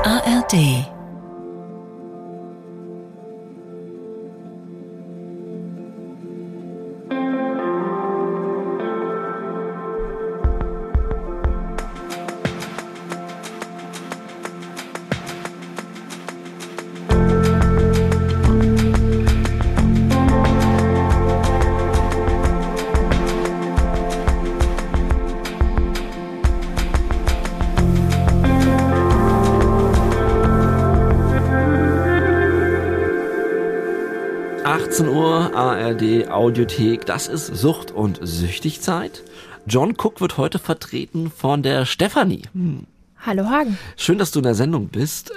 ARD. ARD Audiothek, das ist Sucht- und Süchtigzeit. John Cook wird heute vertreten von der Stefanie. Hallo Hagen. Schön, dass du in der Sendung bist.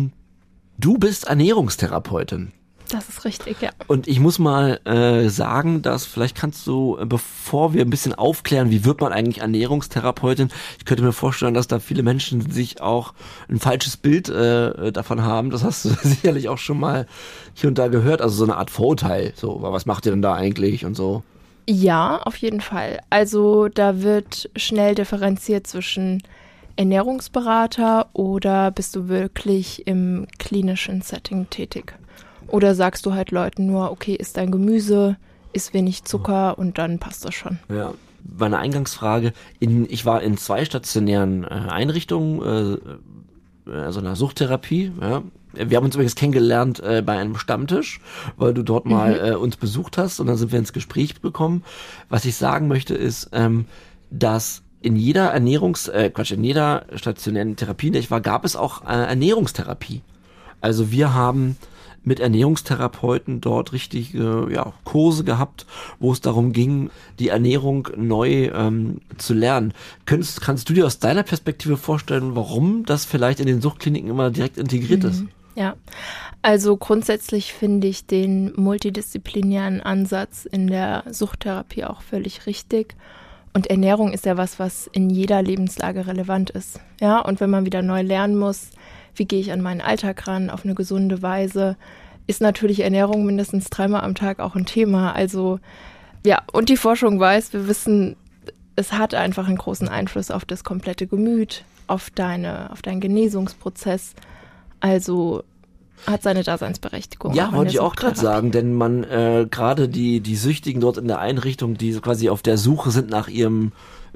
Du bist Ernährungstherapeutin. Das ist richtig, ja. Und ich muss mal sagen, dass vielleicht kannst du, bevor wir ein bisschen aufklären, wie wird man eigentlich Ernährungstherapeutin, ich könnte mir vorstellen, dass da viele Menschen sich auch ein falsches Bild davon haben. Das hast du sicherlich auch schon mal hier und da gehört, also so eine Art Vorurteil. So, was macht ihr denn da eigentlich und so? Ja, auf jeden Fall. Also da wird schnell differenziert zwischen Ernährungsberater oder bist du wirklich im klinischen Setting tätig? Oder sagst du halt Leuten nur, okay, isst dein Gemüse, isst wenig Zucker und dann passt das schon. Ja, meine Eingangsfrage, ich war in 2 stationären Einrichtungen, also einer Suchttherapie, ja. Wir haben uns übrigens kennengelernt bei einem Stammtisch, weil du dort mal uns besucht hast und dann sind wir ins Gespräch gekommen. Was ich sagen möchte ist, dass in jeder in jeder stationären Therapie, in der ich war, gab es auch Ernährungstherapie. Also wir haben mit Ernährungstherapeuten dort richtig Kurse gehabt, wo es darum ging, die Ernährung neu zu lernen. Kannst du dir aus deiner Perspektive vorstellen, warum das vielleicht in den Suchtkliniken immer direkt integriert ist? Ja, also grundsätzlich finde ich den multidisziplinären Ansatz in der Suchttherapie auch völlig richtig. Und Ernährung ist ja was in jeder Lebenslage relevant ist. Ja, und wenn man wieder neu lernen muss, wie gehe ich an meinen Alltag ran, auf eine gesunde Weise, ist natürlich Ernährung mindestens 3-mal am Tag auch ein Thema. Also ja, und die Forschung weiß, wir wissen, es hat einfach einen großen Einfluss auf das komplette Gemüt, auf deinen Genesungsprozess. Also hat seine Daseinsberechtigung. Ja, wollte ich auch gerade sagen, denn man gerade die Süchtigen dort in der Einrichtung, die so quasi auf der Suche sind nach ihrem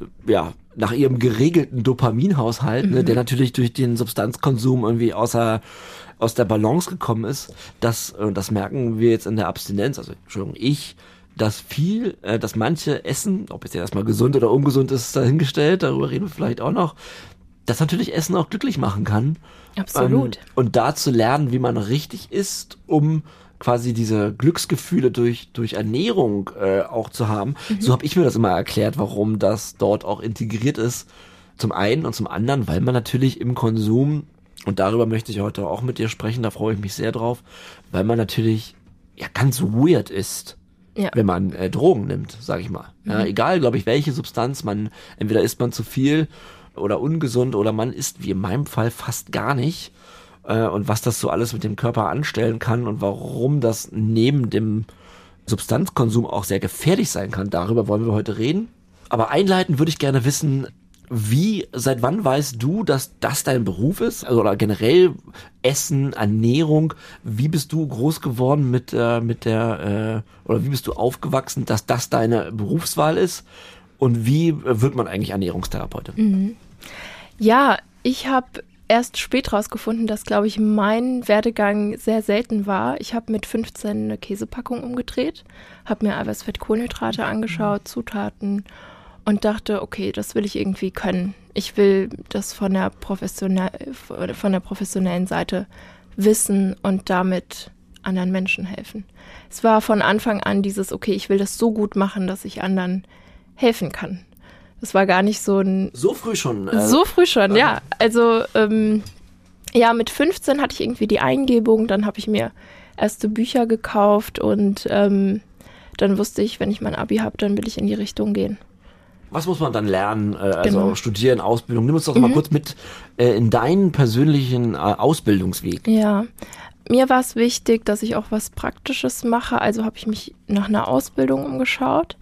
geregelten Dopaminhaushalt, ne, der natürlich durch den Substanzkonsum irgendwie aus der Balance gekommen ist, das merken wir jetzt in der Abstinenz, also dass manche Essen, ob jetzt erstmal gesund oder ungesund ist, dahingestellt, darüber reden wir vielleicht auch noch, dass natürlich Essen auch glücklich machen kann. Absolut. Und da zu lernen, wie man richtig isst, um quasi diese Glücksgefühle durch Ernährung auch zu haben. So habe ich mir das immer erklärt, warum das dort auch integriert ist. Zum einen und zum anderen, weil man natürlich im Konsum, und darüber möchte ich heute auch mit dir sprechen, da freue ich mich sehr drauf, weil man natürlich ganz weird ist. Ja. Wenn man Drogen nimmt, sage ich mal. Ja, egal, glaube ich, welche Substanz entweder isst man zu viel oder ungesund oder man isst, wie in meinem Fall, fast gar nicht. Und was das so alles mit dem Körper anstellen kann und warum das neben dem Substanzkonsum auch sehr gefährlich sein kann, darüber wollen wir heute reden. Aber einleitend würde ich gerne wissen, seit wann weißt du, dass das dein Beruf ist? Also, oder generell Essen, Ernährung, wie bist du groß geworden oder wie bist du aufgewachsen, dass das deine Berufswahl ist? Und wie wird man eigentlich Ernährungstherapeutin? Ja, ich habe erst spät rausgefunden, dass, glaube ich, mein Werdegang sehr selten war. Ich habe mit 15 eine Käsepackung umgedreht, habe mir Eiweiß, Fett, Kohlenhydrate angeschaut, Zutaten und dachte, okay, das will ich irgendwie können. Ich will das von der professionellen Seite wissen und damit anderen Menschen helfen. Es war von Anfang an dieses, okay, ich will das so gut machen, dass ich anderen helfen kann. Das war gar nicht so ein... So früh schon? So früh schon, ja. Also, mit 15 hatte ich irgendwie die Eingebung, dann habe ich mir erste Bücher gekauft und dann wusste ich, wenn ich mein Abi habe, dann will ich in die Richtung gehen. Was muss man dann lernen, also studieren, Ausbildung? Nimm uns doch mal kurz mit in deinen persönlichen Ausbildungsweg. Ja, mir war es wichtig, dass ich auch was Praktisches mache, also habe ich mich nach einer Ausbildung umgeschaut.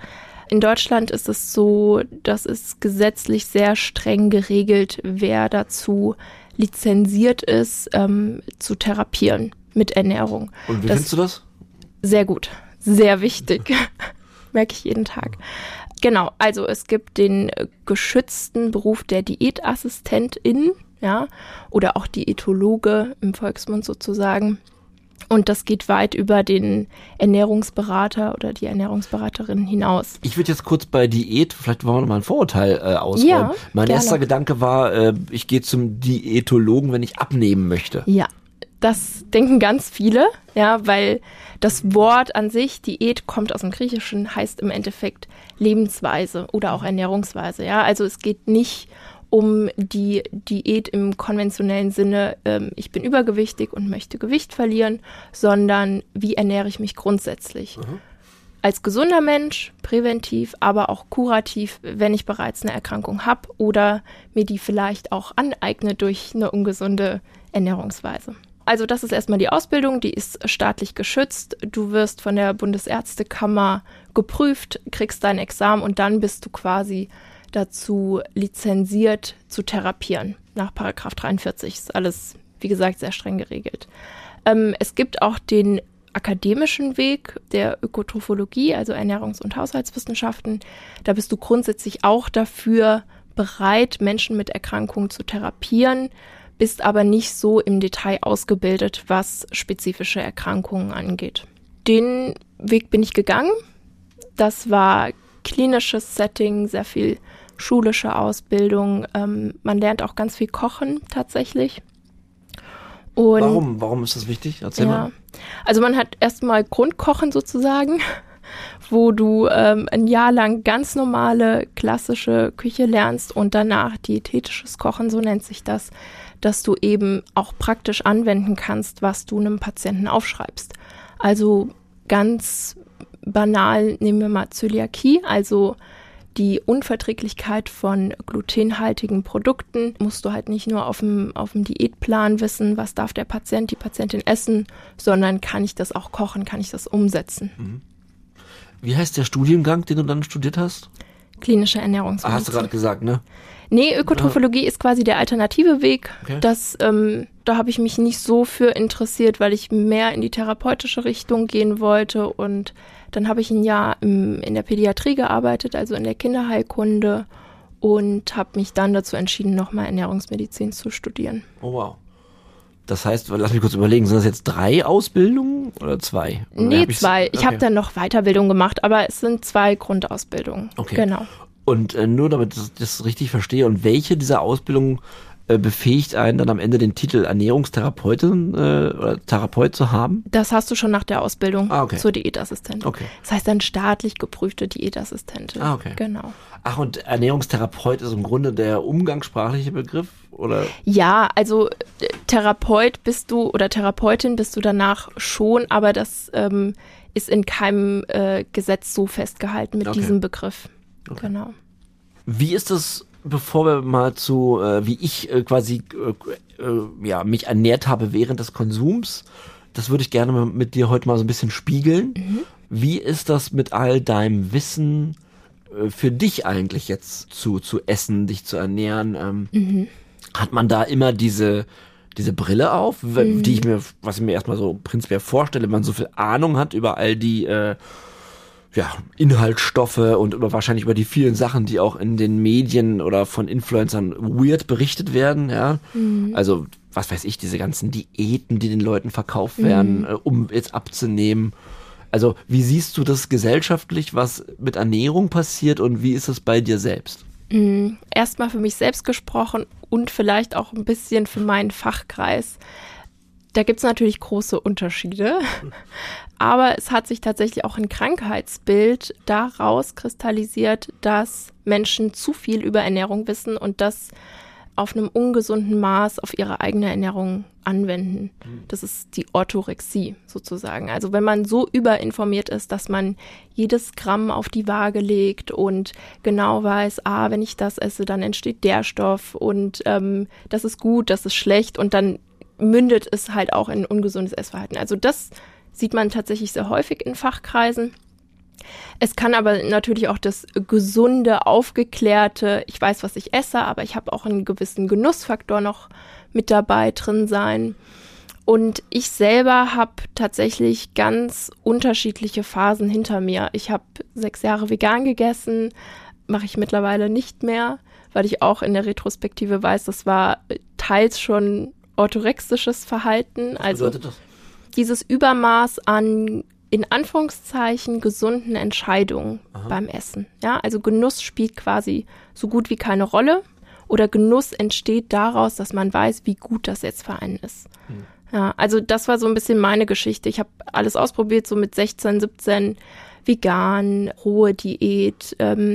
In Deutschland ist es so, dass es gesetzlich sehr streng geregelt, wer dazu lizenziert ist, zu therapieren mit Ernährung. Und wie findest du das? Sehr gut, sehr wichtig, merke ich jeden Tag. Genau, also es gibt den geschützten Beruf der Diätassistentin, ja, oder auch Diätologe im Volksmund sozusagen. Und das geht weit über den Ernährungsberater oder die Ernährungsberaterin hinaus. Ich würde jetzt kurz bei Diät, vielleicht wollen wir noch mal ein Vorurteil ausräumen. Ja, mein gerne. erster Gedanke war, ich gehe zum Diätologen, wenn ich abnehmen möchte. Ja, das denken ganz viele, ja, weil das Wort an sich, Diät, kommt aus dem Griechischen, heißt im Endeffekt Lebensweise oder auch Ernährungsweise. Ja, also es geht nicht um die Diät im konventionellen Sinne, ich bin übergewichtig und möchte Gewicht verlieren, sondern wie ernähre ich mich grundsätzlich. Als gesunder Mensch, präventiv, aber auch kurativ, wenn ich bereits eine Erkrankung habe oder mir die vielleicht auch aneigne durch eine ungesunde Ernährungsweise. Also das ist erstmal die Ausbildung, die ist staatlich geschützt. Du wirst von der Bundesärztekammer geprüft, kriegst dein Examen und dann bist du quasi dazu lizenziert zu therapieren. Nach § 43 ist alles, wie gesagt, sehr streng geregelt. Es gibt auch den akademischen Weg der Ökotrophologie, also Ernährungs- und Haushaltswissenschaften. Da bist du grundsätzlich auch dafür bereit, Menschen mit Erkrankungen zu therapieren, bist aber nicht so im Detail ausgebildet, was spezifische Erkrankungen angeht. Den Weg bin ich gegangen. Das war klinisches Setting, sehr viel schulische Ausbildung. Man lernt auch ganz viel kochen tatsächlich. Und Warum ist das wichtig? Erzähl mal. Also man hat erstmal Grundkochen sozusagen, wo du ein Jahr lang ganz normale klassische Küche lernst und danach diätetisches Kochen, so nennt sich das, dass du eben auch praktisch anwenden kannst, was du einem Patienten aufschreibst. Also ganz banal nehmen wir mal Zöliakie, also die Unverträglichkeit von glutenhaltigen Produkten. Musst du halt nicht nur auf dem Diätplan wissen, was darf der Patient, die Patientin essen, sondern kann ich das auch kochen, kann ich das umsetzen. Wie heißt der Studiengang, den du dann studiert hast? Klinische Ernährungsmedizin. Hast du gerade gesagt, ne? Nee, Ökotrophologie ist quasi der alternative Weg. Okay. Da habe ich mich nicht so für interessiert, weil ich mehr in die therapeutische Richtung gehen wollte. Und dann habe ich ein Jahr in der Pädiatrie gearbeitet, also in der Kinderheilkunde, und habe mich dann dazu entschieden, nochmal Ernährungsmedizin zu studieren. Oh wow. Das heißt, lass mich kurz überlegen, sind das jetzt 3 Ausbildungen oder 2? Oder Nee, 2. Ich habe dann noch Weiterbildung gemacht, aber es sind 2 Grundausbildungen. Okay. Genau. Und nur damit ich das richtig verstehe, und welche dieser Ausbildungen befähigt einen dann am Ende den Titel Ernährungstherapeutin oder Therapeut zu haben? Das hast du schon nach der Ausbildung Okay. zur Diätassistentin. Okay. Das heißt dann staatlich geprüfte Diätassistentin. Okay. Genau. Ach, und Ernährungstherapeut ist im Grunde der umgangssprachliche Begriff, oder? Ja, also Therapeut bist du oder Therapeutin bist du danach schon, aber das ist in keinem Gesetz so festgehalten mit diesem Begriff. Okay. Genau. Wie ist das, bevor wir mal zu, wie ich quasi mich ernährt habe während des Konsums, das würde ich gerne mal mit dir heute mal so ein bisschen spiegeln. Wie ist das mit all deinem Wissen für dich eigentlich jetzt zu essen, dich zu ernähren? Hat man da immer diese Brille auf, was ich mir erstmal so prinzipiell vorstelle, wenn man so viel Ahnung hat über all die Inhaltsstoffe und wahrscheinlich über die vielen Sachen, die auch in den Medien oder von Influencern weird berichtet werden, ja. Also, was weiß ich, diese ganzen Diäten, die den Leuten verkauft werden, um jetzt abzunehmen. Also, wie siehst du das gesellschaftlich, was mit Ernährung passiert, und wie ist es bei dir selbst? Erstmal für mich selbst gesprochen und vielleicht auch ein bisschen für meinen Fachkreis. Da gibt es natürlich große Unterschiede, aber es hat sich tatsächlich auch ein Krankheitsbild daraus kristallisiert, dass Menschen zu viel über Ernährung wissen und das auf einem ungesunden Maß auf ihre eigene Ernährung anwenden. Das ist die Orthorexie sozusagen. Also wenn man so überinformiert ist, dass man jedes Gramm auf die Waage legt und genau weiß, wenn ich das esse, dann entsteht der Stoff und das ist gut, das ist schlecht, und dann mündet es halt auch in ungesundes Essverhalten. Also das sieht man tatsächlich sehr häufig in Fachkreisen. Es kann aber natürlich auch das gesunde, aufgeklärte, ich weiß, was ich esse, aber ich habe auch einen gewissen Genussfaktor noch mit dabei drin sein. Und ich selber habe tatsächlich ganz unterschiedliche Phasen hinter mir. Ich habe 6 Jahre vegan gegessen, mache ich mittlerweile nicht mehr, weil ich auch in der Retrospektive weiß, das war teils schon orthorexisches Verhalten. Was bedeutet das? Dieses Übermaß an, in Anführungszeichen, gesunden Entscheidungen beim Essen. Ja, also Genuss spielt quasi so gut wie keine Rolle. Oder Genuss entsteht daraus, dass man weiß, wie gut das jetzt für einen ist. Ja, also das war so ein bisschen meine Geschichte. Ich habe alles ausprobiert, so mit 16, 17, vegan, rohe Diät,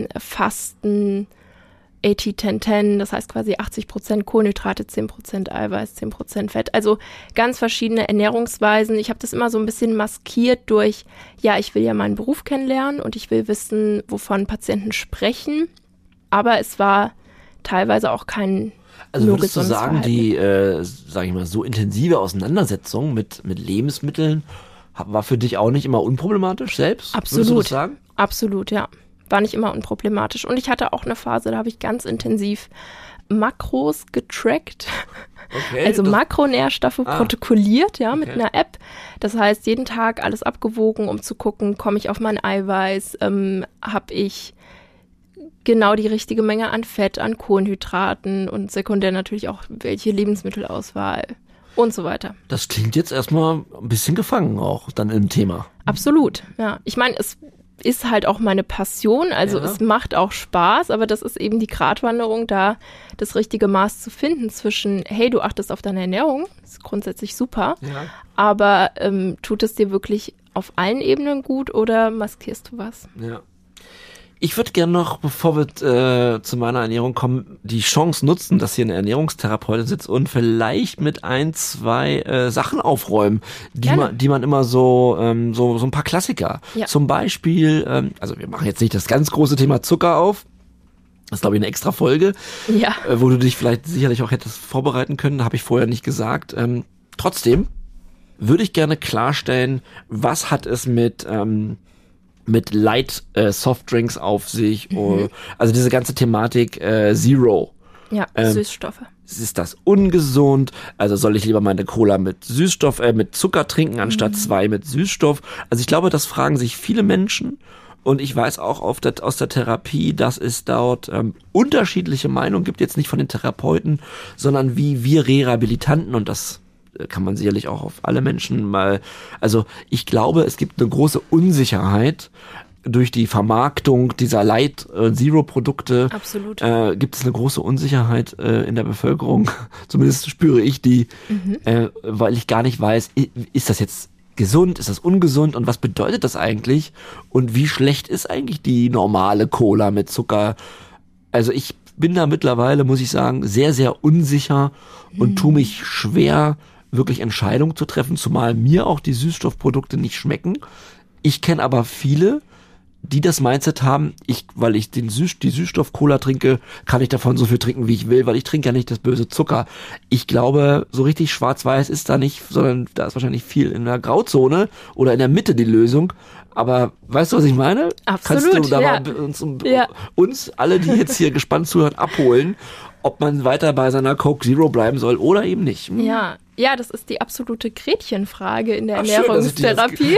Fasten, 80-10-10, das heißt quasi 80% Kohlenhydrate, 10% Eiweiß, 10% Fett. Also ganz verschiedene Ernährungsweisen. Ich habe das immer so ein bisschen maskiert durch, ja, ich will ja meinen Beruf kennenlernen und ich will wissen, wovon Patienten sprechen. Aber es war teilweise auch kein Also nur würdest du gesundes sagen, Verhalten. die, sage ich mal, so intensive Auseinandersetzung mit Lebensmitteln war für dich auch nicht immer unproblematisch selbst? Würdest du das Absolut, sagen? absolut, ja. War nicht immer unproblematisch. Und ich hatte auch eine Phase, da habe ich ganz intensiv Makros getrackt. Okay, Also Makronährstoffe protokolliert, ja, mit Okay. einer App. Das heißt, jeden Tag alles abgewogen, um zu gucken, komme ich auf mein Eiweiß, habe ich genau die richtige Menge an Fett, an Kohlenhydraten und sekundär natürlich auch welche Lebensmittelauswahl und so weiter. Das klingt jetzt erstmal ein bisschen gefangen auch dann im Thema. Absolut, ja. Ich meine, es ist halt auch meine Passion, also Ja. es macht auch Spaß, aber das ist eben die Gratwanderung, da das richtige Maß zu finden zwischen, hey, du achtest auf deine Ernährung, ist grundsätzlich super, Ja. aber tut es dir wirklich auf allen Ebenen gut oder maskierst du was? Ja. Ich würde gerne noch, bevor wir zu meiner Ernährung kommen, die Chance nutzen, dass hier eine Ernährungstherapeutin sitzt und vielleicht mit 1, 2 Sachen aufräumen, Gerne. die man immer so ein paar Klassiker. Ja. Zum Beispiel, also wir machen jetzt nicht das ganz große Thema Zucker auf. Das ist, glaube ich, eine extra Folge, Ja. wo du dich vielleicht sicherlich auch hättest vorbereiten können, habe ich vorher nicht gesagt. Trotzdem würde ich gerne klarstellen, was hat es mit Light Softdrinks auf sich, also diese ganze Thematik Zero. Ja, Süßstoffe. Ist das ungesund? Also soll ich lieber meine Cola mit Süßstoff, mit Zucker trinken, anstatt 2 mit Süßstoff? Also ich glaube, das fragen sich viele Menschen. Und ich weiß auch aus der Therapie, dass es dort unterschiedliche Meinungen gibt, jetzt nicht von den Therapeuten, sondern wie wir Rehabilitanten, und das kann man sicherlich auch auf alle Menschen mal, also ich glaube, es gibt eine große Unsicherheit durch die Vermarktung dieser Light Zero Produkte. Absolut. Gibt es eine große Unsicherheit in der Bevölkerung, zumindest spüre ich die, weil ich gar nicht weiß, ist das jetzt gesund, ist das ungesund und was bedeutet das eigentlich und wie schlecht ist eigentlich die normale Cola mit Zucker? Also ich bin da mittlerweile, muss ich sagen, sehr, sehr unsicher und tue mich schwer, wirklich Entscheidungen zu treffen, zumal mir auch die Süßstoffprodukte nicht schmecken. Ich kenne aber viele, die das Mindset haben, weil ich die Süßstoff-Cola trinke, kann ich davon so viel trinken, wie ich will, weil ich trinke ja nicht das böse Zucker. Ich glaube, so richtig schwarz-weiß ist da nicht, sondern da ist wahrscheinlich viel in der Grauzone oder in der Mitte die Lösung. Aber weißt du, was ich meine? Absolut, Kannst du da ja. mal uns alle, die jetzt hier gespannt zuhören, abholen, ob man weiter bei seiner Coke Zero bleiben soll oder eben nicht? Ja, das ist die absolute Gretchenfrage in der Ach, schön, dass ich die jetzt Ernährungstherapie.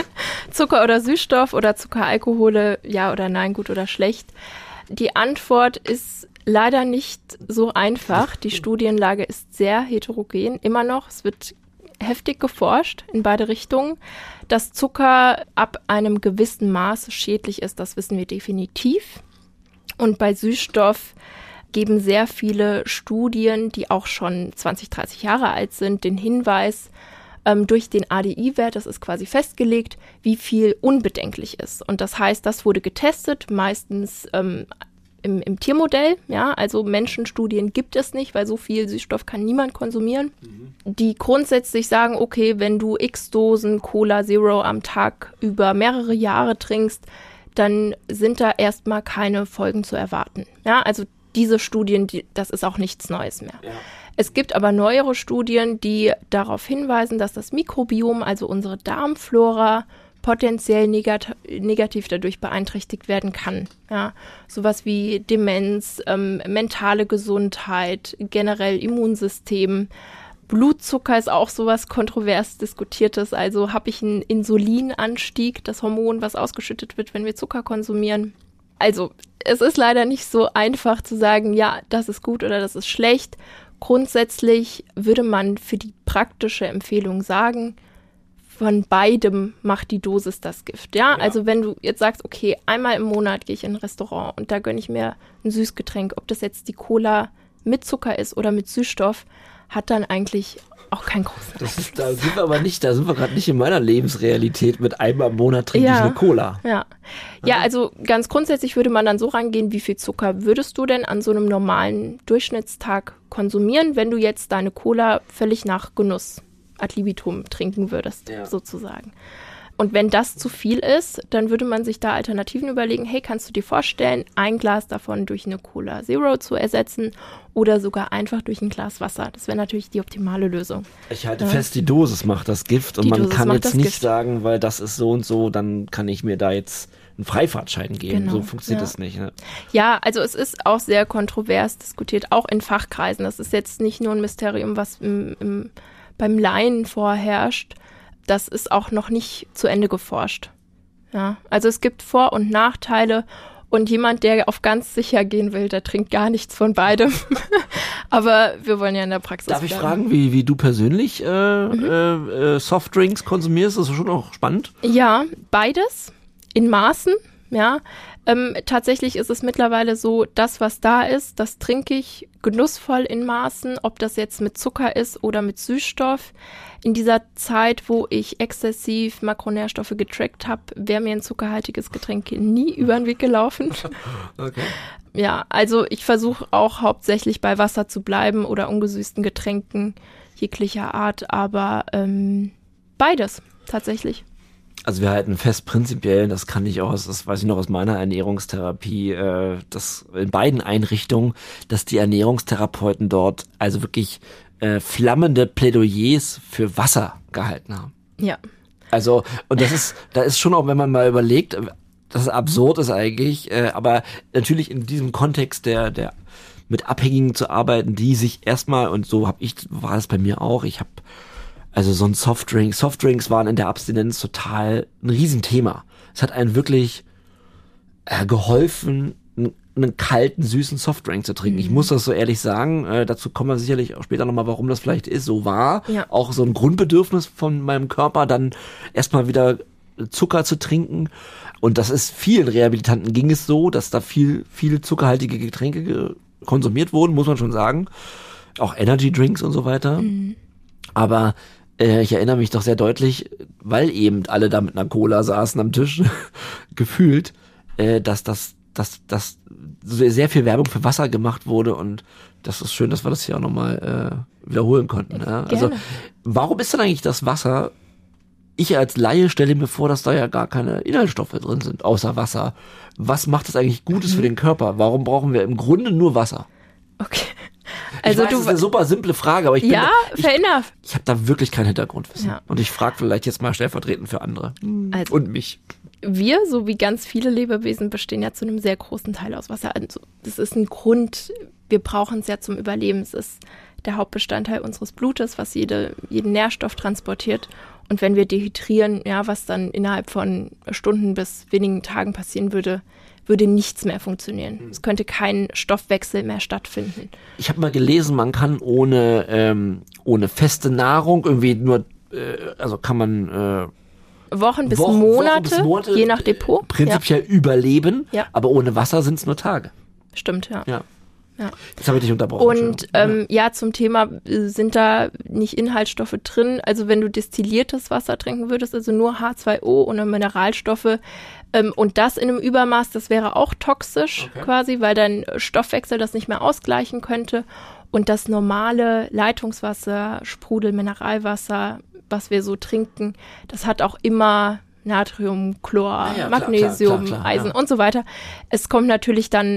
Zucker oder Süßstoff oder Zuckeralkohole, ja oder nein, gut oder schlecht. Die Antwort ist leider nicht so einfach. Die Studienlage ist sehr heterogen, immer noch. Es wird heftig geforscht in beide Richtungen. Dass Zucker ab einem gewissen Maße schädlich ist, das wissen wir definitiv. Und bei Süßstoff geben sehr viele Studien, die auch schon 20, 30 Jahre alt sind, den Hinweis, durch den ADI-Wert, das ist quasi festgelegt, wie viel unbedenklich ist. Und das heißt, das wurde getestet, meistens im Tiermodell. Ja, also Menschenstudien gibt es nicht, weil so viel Süßstoff kann niemand konsumieren. Die grundsätzlich sagen, okay, wenn du x Dosen Cola Zero am Tag über mehrere Jahre trinkst, dann sind da erstmal keine Folgen zu erwarten. Ja, also diese Studien, das ist auch nichts Neues mehr. Ja. Es gibt aber neuere Studien, die darauf hinweisen, dass das Mikrobiom, also unsere Darmflora, potenziell negativ dadurch beeinträchtigt werden kann. Ja, sowas wie Demenz, mentale Gesundheit, generell Immunsystem. Blutzucker ist auch sowas kontrovers Diskutiertes. Also habe ich einen Insulinanstieg, das Hormon, was ausgeschüttet wird, wenn wir Zucker konsumieren. Also es ist leider nicht so einfach zu sagen, ja, das ist gut oder das ist schlecht. Grundsätzlich würde man für die praktische Empfehlung sagen, von beidem macht die Dosis das Gift. Ja, also wenn du jetzt sagst, okay, einmal im Monat gehe ich in ein Restaurant und da gönne ich mir ein Süßgetränk, ob das jetzt die Cola mit Zucker ist oder mit Süßstoff, hat dann eigentlich auch keinen großen Einfluss. Da sind wir gerade nicht in meiner Lebensrealität. Mit einmal im Monat trinke ich eine Cola. Ja, also ganz grundsätzlich würde man dann so rangehen, wie viel Zucker würdest du denn an so einem normalen Durchschnittstag konsumieren, wenn du jetzt deine Cola völlig nach Genuss ad libitum trinken würdest, sozusagen. Und wenn das zu viel ist, dann würde man sich da Alternativen überlegen. Hey, kannst du dir vorstellen, ein Glas davon durch eine Cola Zero zu ersetzen oder sogar einfach durch ein Glas Wasser? Das wäre natürlich die optimale Lösung. Ich halte fest, die Dosis macht das Gift und man kann jetzt nicht sagen, weil das ist so und so, dann kann ich mir da jetzt einen Freifahrtschein geben. Genau, so funktioniert das nicht. Ne? Ja, also es ist auch sehr kontrovers diskutiert, auch in Fachkreisen. Das ist jetzt nicht nur ein Mysterium, was beim Laien vorherrscht. Das ist auch noch nicht zu Ende geforscht. Ja, also es gibt Vor- und Nachteile und jemand, der auf ganz sicher gehen will, der trinkt gar nichts von beidem. Aber wir wollen ja in der Praxis Darf ich fragen, wie du persönlich Softdrinks konsumierst? Das ist schon auch spannend. Ja, beides in Maßen, ja. Tatsächlich ist es mittlerweile so, das, was da ist, das trinke ich genussvoll in Maßen, ob das jetzt mit Zucker ist oder mit Süßstoff. In dieser Zeit, wo ich exzessiv Makronährstoffe getrackt habe, wäre mir ein zuckerhaltiges Getränk nie über den Weg gelaufen. Okay. Ja, also ich versuche auch hauptsächlich bei Wasser zu bleiben oder ungesüßten Getränken jeglicher Art, aber beides tatsächlich. Also wir halten fest, prinzipiell, das weiß ich noch aus meiner Ernährungstherapie, dass in beiden Einrichtungen, dass die Ernährungstherapeuten dort also wirklich flammende Plädoyers für Wasser gehalten haben. Ja. Also, und da ist schon auch, wenn man mal überlegt, dass es absurd ist eigentlich, aber natürlich in diesem Kontext der mit Abhängigen zu arbeiten, die sich erstmal, und so war es bei mir auch, also so ein Softdrinks waren in der Abstinenz total ein Riesenthema. Es hat einen wirklich geholfen, einen kalten, süßen Softdrink zu trinken. Ich muss das so ehrlich sagen. Dazu kommen wir sicherlich auch später nochmal, warum das vielleicht so war. Ja. Auch so ein Grundbedürfnis von meinem Körper, dann erstmal wieder Zucker zu trinken. Und das ist vielen Rehabilitanten ging es so, dass da viel zuckerhaltige Getränke konsumiert wurden, muss man schon sagen. Auch Energy Drinks und so weiter. Mhm. Aber ich erinnere mich doch sehr deutlich, weil eben alle da mit einer Cola saßen am Tisch, gefühlt, dass sehr viel Werbung für Wasser gemacht wurde und das ist schön, dass wir das hier auch nochmal wiederholen konnten. Ja? Also warum ist denn eigentlich das Wasser, ich als Laie stelle mir vor, dass da ja gar keine Inhaltsstoffe drin sind, außer Wasser. Was macht das eigentlich Gutes für den Körper? Warum brauchen wir im Grunde nur Wasser? Okay. Also das ist eine super simple Frage, aber ich habe da wirklich kein Hintergrundwissen. Ja. Und ich frage vielleicht jetzt mal stellvertretend für andere und mich. Wir, so wie ganz viele Lebewesen, bestehen ja zu einem sehr großen Teil aus Wasser. Also das ist ein Grund, wir brauchen es ja zum Überleben. Es ist der Hauptbestandteil unseres Blutes, was jeden Nährstoff transportiert. Und wenn wir dehydrieren, ja, was dann innerhalb von Stunden bis wenigen Tagen passieren würde nichts mehr funktionieren. Es könnte kein Stoffwechsel mehr stattfinden. Ich habe mal gelesen, man kann ohne feste Nahrung irgendwie nur, also kann man Wochen bis Monate, je nach Depot. Prinzipiell überleben, aber ohne Wasser sind es nur Tage. Stimmt, ja. Das habe ich dich unterbrochen. Und zum Thema, sind da nicht Inhaltsstoffe drin? Also wenn du destilliertes Wasser trinken würdest, also nur H2O ohne Mineralstoffe, und das in einem Übermaß, das wäre auch toxisch quasi, weil dein Stoffwechsel das nicht mehr ausgleichen könnte. Und das normale Leitungswasser, Sprudel, Mineralwasser, was wir so trinken, das hat auch immer Natrium, Chlor, Magnesium, klar, Eisen und so weiter. Es kommt natürlich dann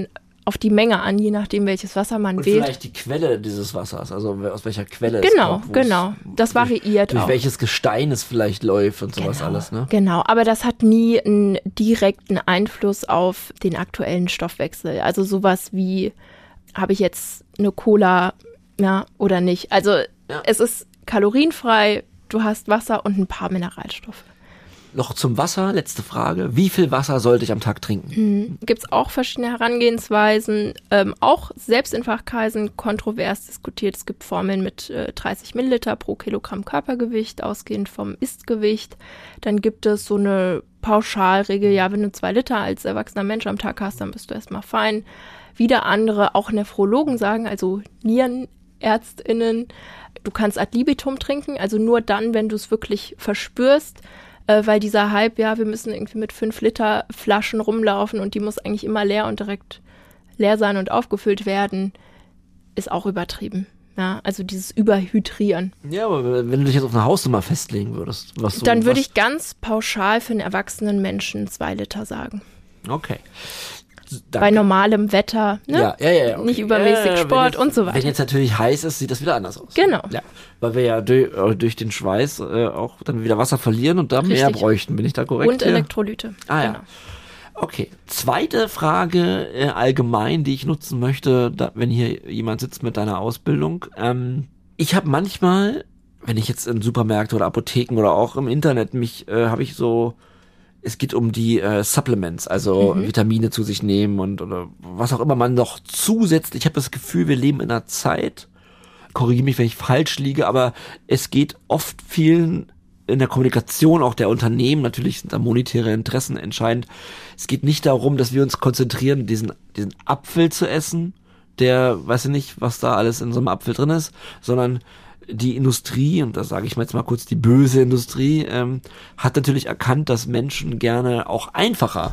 auf die Menge an, je nachdem, welches Wasser man und wählt. Vielleicht die Quelle dieses Wassers, also aus welcher Quelle Genau, es kommt. Genau. Das variiert durch auch. Durch welches Gestein es vielleicht läuft und sowas alles, ne? Genau, aber das hat nie einen direkten Einfluss auf den aktuellen Stoffwechsel. Also sowas wie, habe ich jetzt eine Cola, ja, oder nicht? Also es ist kalorienfrei, du hast Wasser und ein paar Mineralstoffe. Noch zum Wasser, letzte Frage. Wie viel Wasser sollte ich am Tag trinken? Gibt es auch verschiedene Herangehensweisen, auch selbst in Fachkreisen kontrovers diskutiert. Es gibt Formeln mit 30 Milliliter pro Kilogramm Körpergewicht, ausgehend vom Istgewicht. Dann gibt es so eine Pauschalregel, ja, wenn du 2 Liter als erwachsener Mensch am Tag hast, dann bist du erstmal fein. Wieder andere, auch Nephrologen sagen, also NierenärztInnen, du kannst ad libitum trinken, also nur dann, wenn du es wirklich verspürst. Weil dieser Hype, ja, wir müssen irgendwie mit 5 Liter Flaschen rumlaufen und die muss eigentlich immer leer und direkt leer sein und aufgefüllt werden, ist auch übertrieben. Ja, also dieses Überhydrieren. Ja, aber wenn du dich jetzt auf eine Hausnummer festlegen würdest, was so. Dann würde ich ganz pauschal für einen erwachsenen Menschen 2 Liter sagen. Okay. Danke. Bei normalem Wetter, ne? Ja, okay. Nicht übermäßig Sport und so weiter. Wenn jetzt natürlich heiß ist, sieht das wieder anders aus. Genau. Ja, weil wir ja durch den Schweiß auch dann wieder Wasser verlieren und da mehr bräuchten. Bin ich da korrekt? Und Elektrolyte. Ah ja. Okay. Zweite Frage allgemein, die ich nutzen möchte, wenn hier jemand sitzt mit deiner Ausbildung. Ich habe manchmal, wenn ich jetzt in Supermärkte oder Apotheken oder auch im Internet habe ich so... Es geht um die Supplements, also Vitamine zu sich nehmen oder was auch immer man noch zusetzt. Ich habe das Gefühl, wir leben in einer Zeit, korrigiere mich, wenn ich falsch liege, aber es geht oft vielen in der Kommunikation auch der Unternehmen, natürlich sind da monetäre Interessen entscheidend. Es geht nicht darum, dass wir uns konzentrieren, diesen Apfel zu essen, der, weiß ich nicht, was da alles in so einem Apfel drin ist, sondern die Industrie, und da sage ich mal jetzt mal kurz die böse Industrie, hat natürlich erkannt, dass Menschen gerne auch einfacher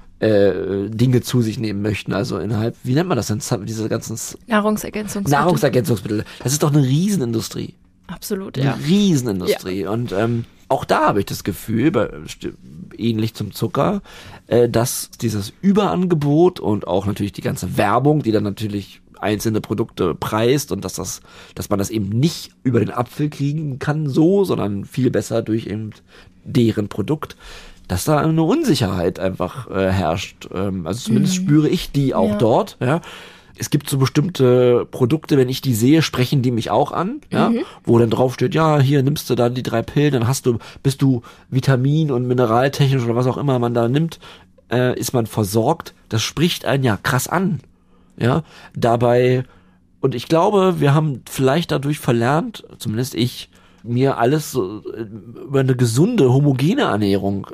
Dinge zu sich nehmen möchten. Also innerhalb, wie nennt man das denn, diese ganzen Nahrungsergänzungsmittel. Das ist doch eine Riesenindustrie. Absolut, eine Riesenindustrie. Ja. Und auch da habe ich das Gefühl, ähnlich zum Zucker, dass dieses Überangebot und auch natürlich die ganze Werbung, die dann natürlich einzelne Produkte preist und dass man das eben nicht über den Apfel kriegen kann sondern viel besser durch eben deren Produkt, dass da eine Unsicherheit einfach herrscht. Also zumindest spüre ich die auch dort, ja. Es gibt so bestimmte Produkte, wenn ich die sehe, sprechen die mich auch an, ja, wo dann drauf steht, ja, hier nimmst du dann die 3 Pillen, dann bist du vitamin- und mineraltechnisch oder was auch immer man da nimmt, ist man versorgt. Das spricht einen ja krass an. Ja, dabei, und ich glaube, wir haben vielleicht dadurch verlernt, zumindest ich, mir alles so über eine gesunde, homogene Ernährung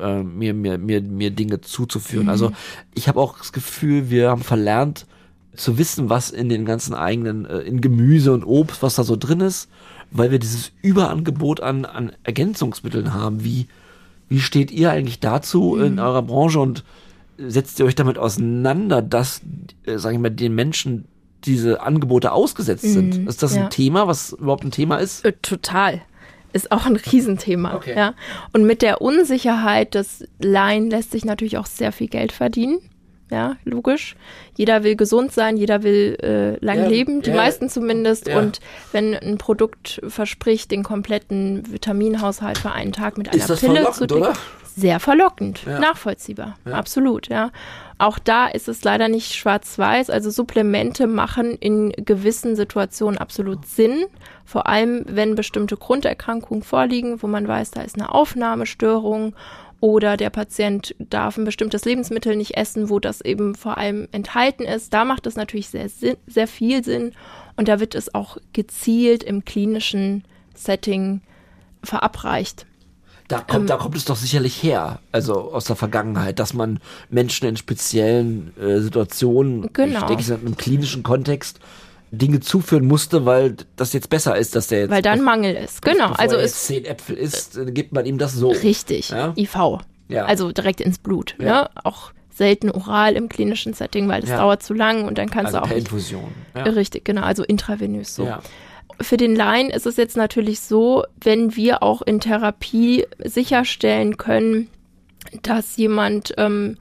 mir Dinge zuzuführen. Also ich habe auch das Gefühl, wir haben verlernt zu wissen, was in den ganzen eigenen, in Gemüse und Obst, was da so drin ist, weil wir dieses Überangebot an Ergänzungsmitteln haben. Wie steht ihr eigentlich dazu in eurer Branche und setzt ihr euch damit auseinander, dass, sage ich mal, den Menschen diese Angebote ausgesetzt sind? Ist das ein Thema, was überhaupt ein Thema ist? Total. Ist auch ein Riesenthema. Okay. Ja. Und mit der Unsicherheit des Laien lässt sich natürlich auch sehr viel Geld verdienen. Ja, logisch. Jeder will gesund sein, jeder will lang leben, die meisten zumindest. Ja. Und wenn ein Produkt verspricht, den kompletten Vitaminhaushalt für einen Tag mit einer Pille zu decken, sehr verlockend, nachvollziehbar, absolut, ja. Auch da ist es leider nicht schwarz-weiß, also Supplemente machen in gewissen Situationen absolut Sinn, vor allem wenn bestimmte Grunderkrankungen vorliegen, wo man weiß, da ist eine Aufnahmestörung oder der Patient darf ein bestimmtes Lebensmittel nicht essen, wo das eben vor allem enthalten ist. Da macht es natürlich sehr viel Sinn und da wird es auch gezielt im klinischen Setting verabreicht. Da kommt es doch sicherlich her, also aus der Vergangenheit, dass man Menschen in speziellen Situationen, ich denke, in einem klinischen Kontext, Dinge zuführen musste, weil das jetzt besser ist, dass der jetzt... Weil dann Mangel ist, genau. Bevor also er jetzt 10 Äpfel isst, gibt man ihm das so. Richtig, ja? IV, also direkt ins Blut. Ja. Ne? Auch selten oral im klinischen Setting, weil das dauert zu lang und dann kannst du auch per Infusion. Ja. Richtig, genau, also intravenös so. Ja. Für den Laien ist es jetzt natürlich so, wenn wir auch in Therapie sicherstellen können, dass jemand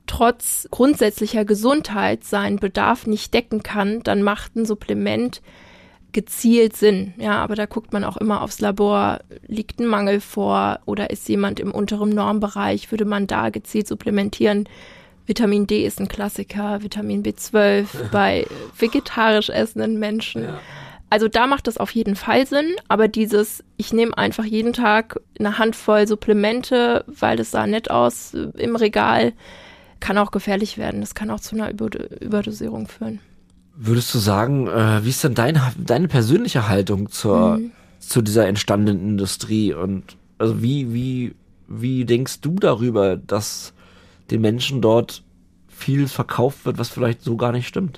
trotz grundsätzlicher Gesundheit seinen Bedarf nicht decken kann, dann macht ein Supplement gezielt Sinn. Ja, aber da guckt man auch immer aufs Labor, liegt ein Mangel vor oder ist jemand im unteren Normbereich, würde man da gezielt supplementieren. Vitamin D ist ein Klassiker, Vitamin B12 bei vegetarisch essenden Menschen. Ja. Also da macht das auf jeden Fall Sinn, aber ich nehme einfach jeden Tag eine Handvoll Supplemente, weil das sah nett aus im Regal, kann auch gefährlich werden. Das kann auch zu einer Überdosierung führen. Würdest du sagen, wie ist denn deine persönliche Haltung zu dieser entstandenen Industrie? Und also wie denkst du darüber, dass den Menschen dort viel verkauft wird, was vielleicht so gar nicht stimmt?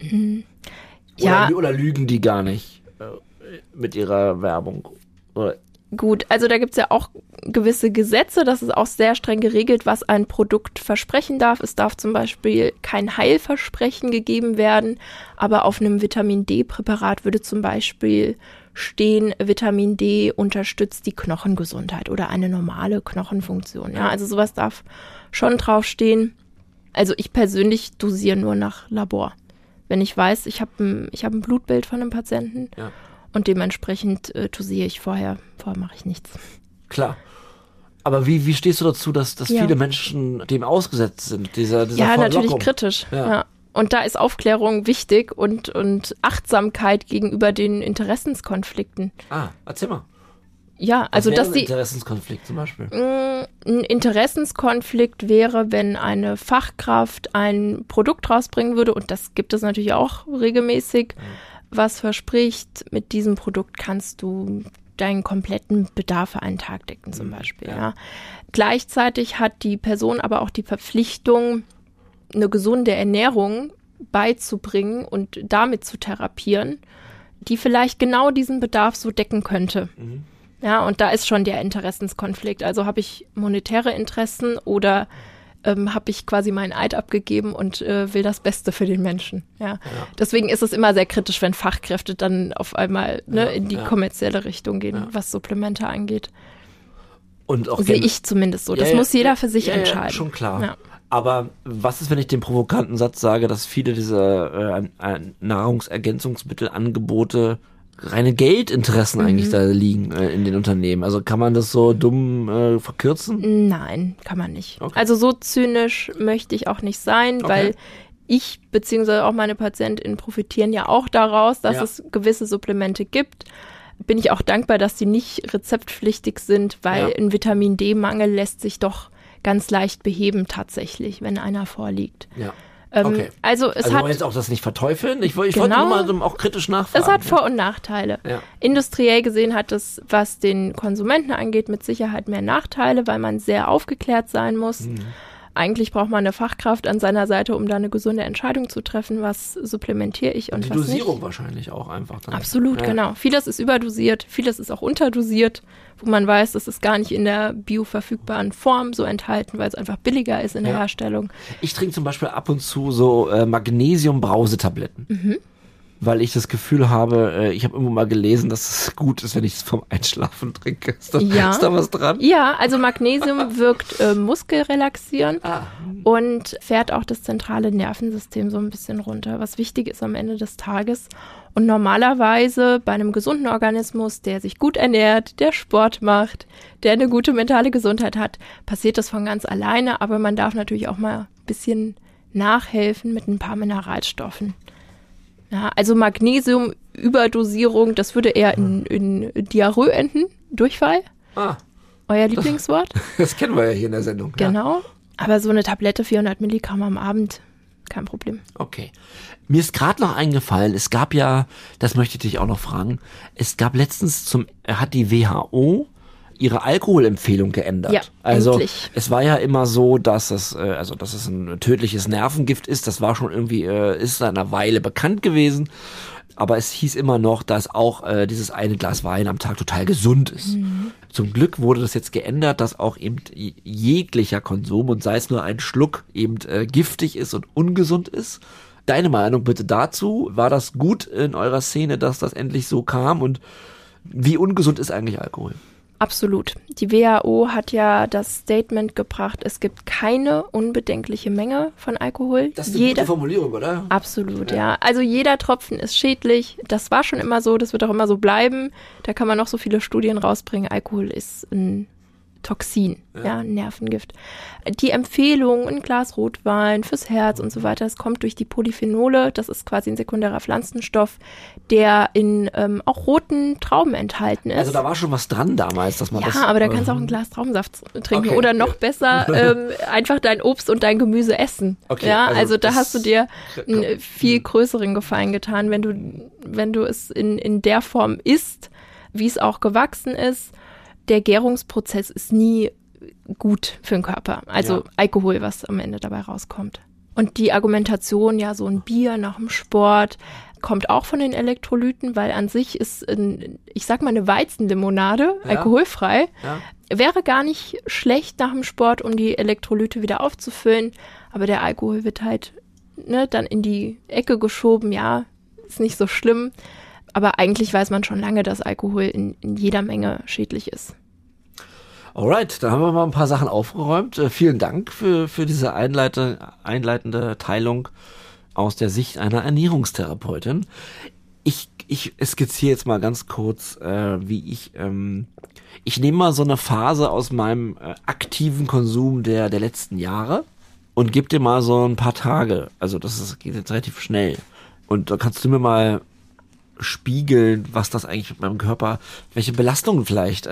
Oder lügen die gar nicht mit ihrer Werbung? Oder? Gut, also da gibt's ja auch gewisse Gesetze, das ist auch sehr streng geregelt, was ein Produkt versprechen darf. Es darf zum Beispiel kein Heilversprechen gegeben werden, aber auf einem Vitamin-D-Präparat würde zum Beispiel stehen, Vitamin D unterstützt die Knochengesundheit oder eine normale Knochenfunktion. Ja, also sowas darf schon draufstehen. Also ich persönlich dosiere nur nach Labor. Wenn ich weiß, ich hab ein Blutbild von einem Patienten, und dementsprechend dosiere ich vorher mache ich nichts. Klar. Aber wie stehst du dazu, dass viele Menschen dem ausgesetzt sind, dieser Ja, natürlich kritisch. Ja. Und da ist Aufklärung wichtig und Achtsamkeit gegenüber den Interessenskonflikten. Erzähl mal. Ja, also was wäre dass ein Interessenskonflikt zum Beispiel? Ein Interessenskonflikt wäre, wenn eine Fachkraft ein Produkt rausbringen würde, und das gibt es natürlich auch regelmäßig, was verspricht, mit diesem Produkt kannst du deinen kompletten Bedarf für einen Tag decken zum Beispiel. Ja. Gleichzeitig hat die Person aber auch die Verpflichtung, eine gesunde Ernährung beizubringen und damit zu therapieren, die vielleicht genau diesen Bedarf so decken könnte. Ja, und da ist schon der Interessenskonflikt. Also habe ich monetäre Interessen oder habe ich quasi meinen Eid abgegeben und will das Beste für den Menschen. Ja. Deswegen ist es immer sehr kritisch, wenn Fachkräfte dann auf einmal in die kommerzielle Richtung gehen, was Supplemente angeht. Und auch sehe ich zumindest so. Das muss jeder für sich entscheiden. Schon klar. Ja. Aber was ist, wenn ich den provokanten Satz sage, dass viele dieser Nahrungsergänzungsmittelangebote reine Geldinteressen eigentlich da liegen in den Unternehmen? Also kann man das so dumm verkürzen? Nein, kann man nicht. Okay. Also so zynisch möchte ich auch nicht sein, weil ich beziehungsweise auch meine PatientInnen profitieren ja auch daraus, dass es gewisse Supplemente gibt. Bin ich auch dankbar, dass die nicht rezeptpflichtig sind, weil ein Vitamin-D-Mangel lässt sich doch ganz leicht beheben tatsächlich, wenn einer vorliegt. Ja. Okay. Also wollen wir jetzt auch das nicht verteufeln? Ich wollte nur mal auch kritisch nachfragen. Es hat Vor- und Nachteile. Ja. Industriell gesehen hat es, was den Konsumenten angeht, mit Sicherheit mehr Nachteile, weil man sehr aufgeklärt sein muss. Eigentlich braucht man eine Fachkraft an seiner Seite, um da eine gesunde Entscheidung zu treffen, was supplementiere ich und was nicht. Die Dosierung wahrscheinlich auch einfach. Dann. Absolut, genau. Vieles ist überdosiert, vieles ist auch unterdosiert, wo man weiß, das ist gar nicht in der bioverfügbaren Form so enthalten, weil es einfach billiger ist in der Herstellung. Ich trinke zum Beispiel ab und zu so Magnesium-Brausetabletten. Weil ich das Gefühl habe, ich habe irgendwo mal gelesen, dass es gut ist, wenn ich es vom Einschlafen trinke. Ist da was dran? Ja, also Magnesium wirkt muskelrelaxierend und fährt auch das zentrale Nervensystem so ein bisschen runter, was wichtig ist am Ende des Tages. Und normalerweise bei einem gesunden Organismus, der sich gut ernährt, der Sport macht, der eine gute mentale Gesundheit hat, passiert das von ganz alleine. Aber man darf natürlich auch mal ein bisschen nachhelfen mit ein paar Mineralstoffen. Ja, also Magnesium-Überdosierung, das würde eher in Diarrhoe enden, Durchfall. Euer Lieblingswort. Das kennen wir ja hier in der Sendung. Genau, aber so eine Tablette 400 Milligramm am Abend, kein Problem. Okay. Mir ist gerade noch eingefallen, es gab ja, das möchte ich dich auch noch fragen, es gab letztens hat die WHO ihre Alkoholempfehlung geändert. Ja, also endlich. Es war ja immer so, dass es ein tödliches Nervengift ist. Das war schon irgendwie ist seit einer Weile bekannt gewesen. Aber es hieß immer noch, dass auch dieses eine Glas Wein am Tag total gesund ist. Zum Glück wurde das jetzt geändert, dass auch eben jeglicher Konsum und sei es nur ein Schluck eben giftig ist und ungesund ist. Deine Meinung bitte dazu? War das gut in eurer Szene, dass das endlich so kam? Und wie ungesund ist eigentlich Alkohol? Absolut. Die WHO hat ja das Statement gebracht, es gibt keine unbedenkliche Menge von Alkohol. Das ist eine gute Formulierung, oder? Absolut, ja. Also jeder Tropfen ist schädlich. Das war schon immer so, das wird auch immer so bleiben. Da kann man noch so viele Studien rausbringen. Alkohol ist ein Toxin, ja, ein Nervengift. Die Empfehlung, ein Glas Rotwein fürs Herz und so weiter, das kommt durch die Polyphenole. Das ist quasi ein sekundärer Pflanzenstoff, der in auch roten Trauben enthalten ist. Also da war schon was dran damals, dass man das... Ja, aber da kannst du auch ein Glas Traubensaft trinken oder noch besser einfach dein Obst und dein Gemüse essen. Okay, ja, also da hast du dir einen viel größeren Gefallen getan, wenn du es in der Form isst, wie es auch gewachsen ist. Der Gärungsprozess ist nie gut für den Körper. Also Alkohol, was am Ende dabei rauskommt. Und die Argumentation, ja, so ein Bier nach dem Sport, kommt auch von den Elektrolyten, weil an sich ist, ich sag mal, eine Weizenlimonade, alkoholfrei, wäre gar nicht schlecht nach dem Sport, um die Elektrolyte wieder aufzufüllen. Aber der Alkohol wird halt dann in die Ecke geschoben. Ja, ist nicht so schlimm. Aber eigentlich weiß man schon lange, dass Alkohol in jeder Menge schädlich ist. Alright, dann haben wir mal ein paar Sachen aufgeräumt. Vielen Dank für diese einleitende Teilung aus der Sicht einer Ernährungstherapeutin. Ich skizziere jetzt mal ganz kurz, wie ich nehme mal so eine Phase aus meinem aktiven Konsum der letzten Jahre und gebe dir mal so ein paar Tage. Also geht jetzt relativ schnell. Und da kannst du mir mal spiegeln, was das eigentlich mit meinem Körper, welche Belastungen vielleicht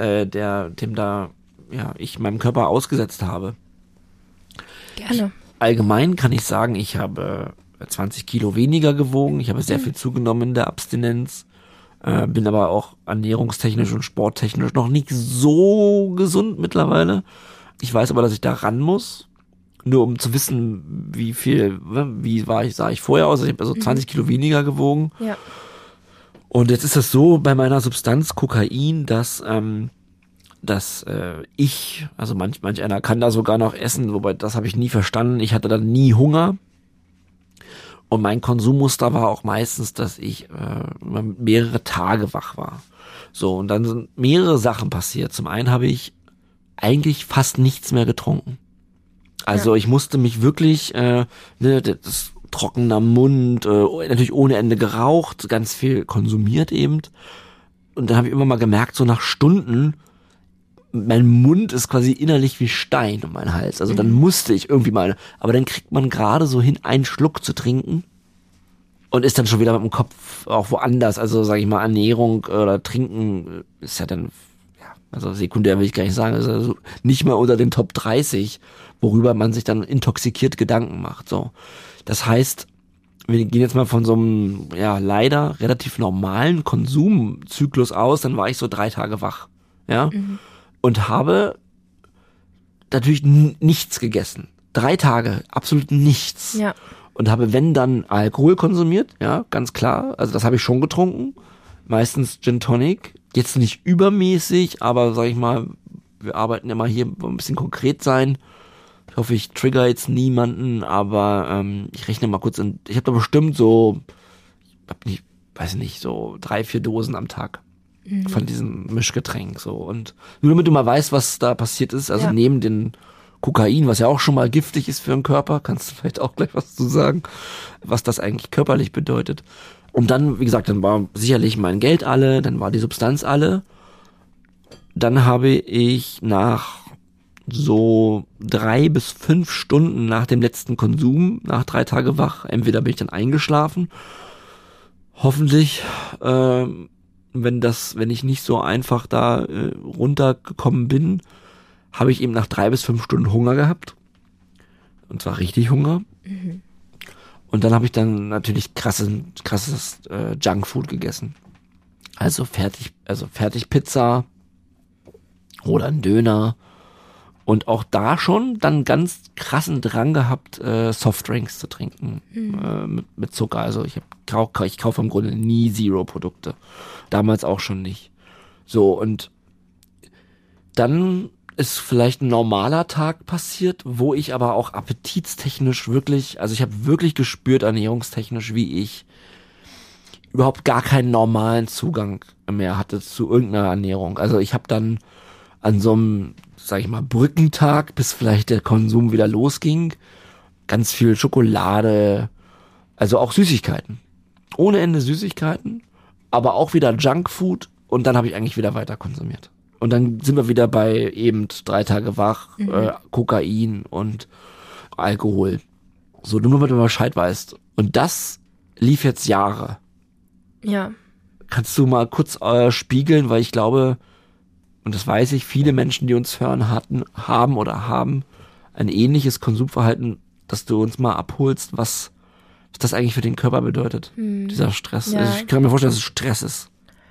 ich meinem Körper ausgesetzt habe. Gerne. Allgemein kann ich sagen, ich habe 20 Kilo weniger gewogen, ich habe sehr viel zugenommen in der Abstinenz, bin aber auch ernährungstechnisch und sporttechnisch noch nicht so gesund mittlerweile. Ich weiß aber, dass ich da ran muss, nur um zu wissen, sah ich vorher aus. Ich habe also 20 Kilo weniger gewogen. Ja. Und jetzt ist es so bei meiner Substanz Kokain, dass manch einer kann da sogar noch essen, wobei das habe ich nie verstanden. Ich hatte dann nie Hunger. Und mein Konsummuster war auch meistens, dass ich mehrere Tage wach war. So, und dann sind mehrere Sachen passiert. Zum einen habe ich eigentlich fast nichts mehr getrunken. Also ich musste mich wirklich, das trockener Mund, natürlich ohne Ende geraucht, ganz viel konsumiert eben. Und dann habe ich immer mal gemerkt, so nach Stunden, mein Mund ist quasi innerlich wie Stein um meinen Hals. Also dann musste ich irgendwie mal, aber dann kriegt man gerade so hin, einen Schluck zu trinken und ist dann schon wieder mit dem Kopf auch woanders. Also sage ich mal, Ernährung oder Trinken ist ja dann, also sekundär will ich gar nicht sagen, ist also nicht mal unter den Top 30, worüber man sich dann intoxikiert Gedanken macht. So, das heißt, wir gehen jetzt mal von so einem, leider relativ normalen Konsumzyklus aus, dann war ich so 3 Tage wach, und habe natürlich nichts gegessen. 3 Tage, absolut nichts. Ja. Und habe, wenn dann, Alkohol konsumiert, ganz klar. Also das habe ich schon getrunken. Meistens Gin Tonic. Jetzt nicht übermäßig, aber sag ich mal, wir arbeiten immer hier ein bisschen konkret sein. Ich hoffe, ich trigger jetzt niemanden, aber ich rechne mal kurz ich habe da bestimmt so 3-4 Dosen am Tag von diesem Mischgetränk. So. Und nur damit du mal weißt, was da passiert ist, also neben den Kokain, was ja auch schon mal giftig ist für den Körper, kannst du vielleicht auch gleich was zu sagen, was das eigentlich körperlich bedeutet. Und dann, wie gesagt, dann war sicherlich mein Geld alle, dann war die Substanz alle. Dann habe ich nach so 3 bis 5 Stunden nach dem letzten Konsum, nach 3 Tage wach, entweder bin ich dann eingeschlafen, hoffentlich, wenn ich nicht so einfach da runtergekommen bin, habe ich eben nach 3 bis 5 Stunden Hunger gehabt. Und zwar richtig Hunger. Und dann habe ich dann natürlich krasses Junkfood gegessen. Also Fertigpizza oder ein Döner. Und auch da schon dann ganz krassen Drang gehabt, Softdrinks zu trinken mit Zucker. Also ich kaufe im Grunde nie Zero-Produkte. Damals auch schon nicht. So, und dann ist vielleicht ein normaler Tag passiert, wo ich aber auch appetitstechnisch wirklich, also ich habe wirklich gespürt, ernährungstechnisch, wie ich überhaupt gar keinen normalen Zugang mehr hatte zu irgendeiner Ernährung. Also ich habe dann an so einem, sag ich mal, Brückentag, bis vielleicht der Konsum wieder losging, ganz viel Schokolade, also auch Süßigkeiten. Ohne Ende Süßigkeiten, aber auch wieder Junkfood und dann habe ich eigentlich wieder weiter konsumiert. Und dann sind wir wieder bei eben 3 Tage wach, Kokain und Alkohol. So, nur damit du mal Bescheid weißt. Und das lief jetzt Jahre. Ja. Kannst du mal kurz spiegeln, weil ich glaube, und das weiß ich, viele Menschen, die uns hören, haben ein ähnliches Konsumverhalten, dass du uns mal abholst, was das eigentlich für den Körper bedeutet, dieser Stress. Ja. Also ich kann mir vorstellen, dass es Stress ist.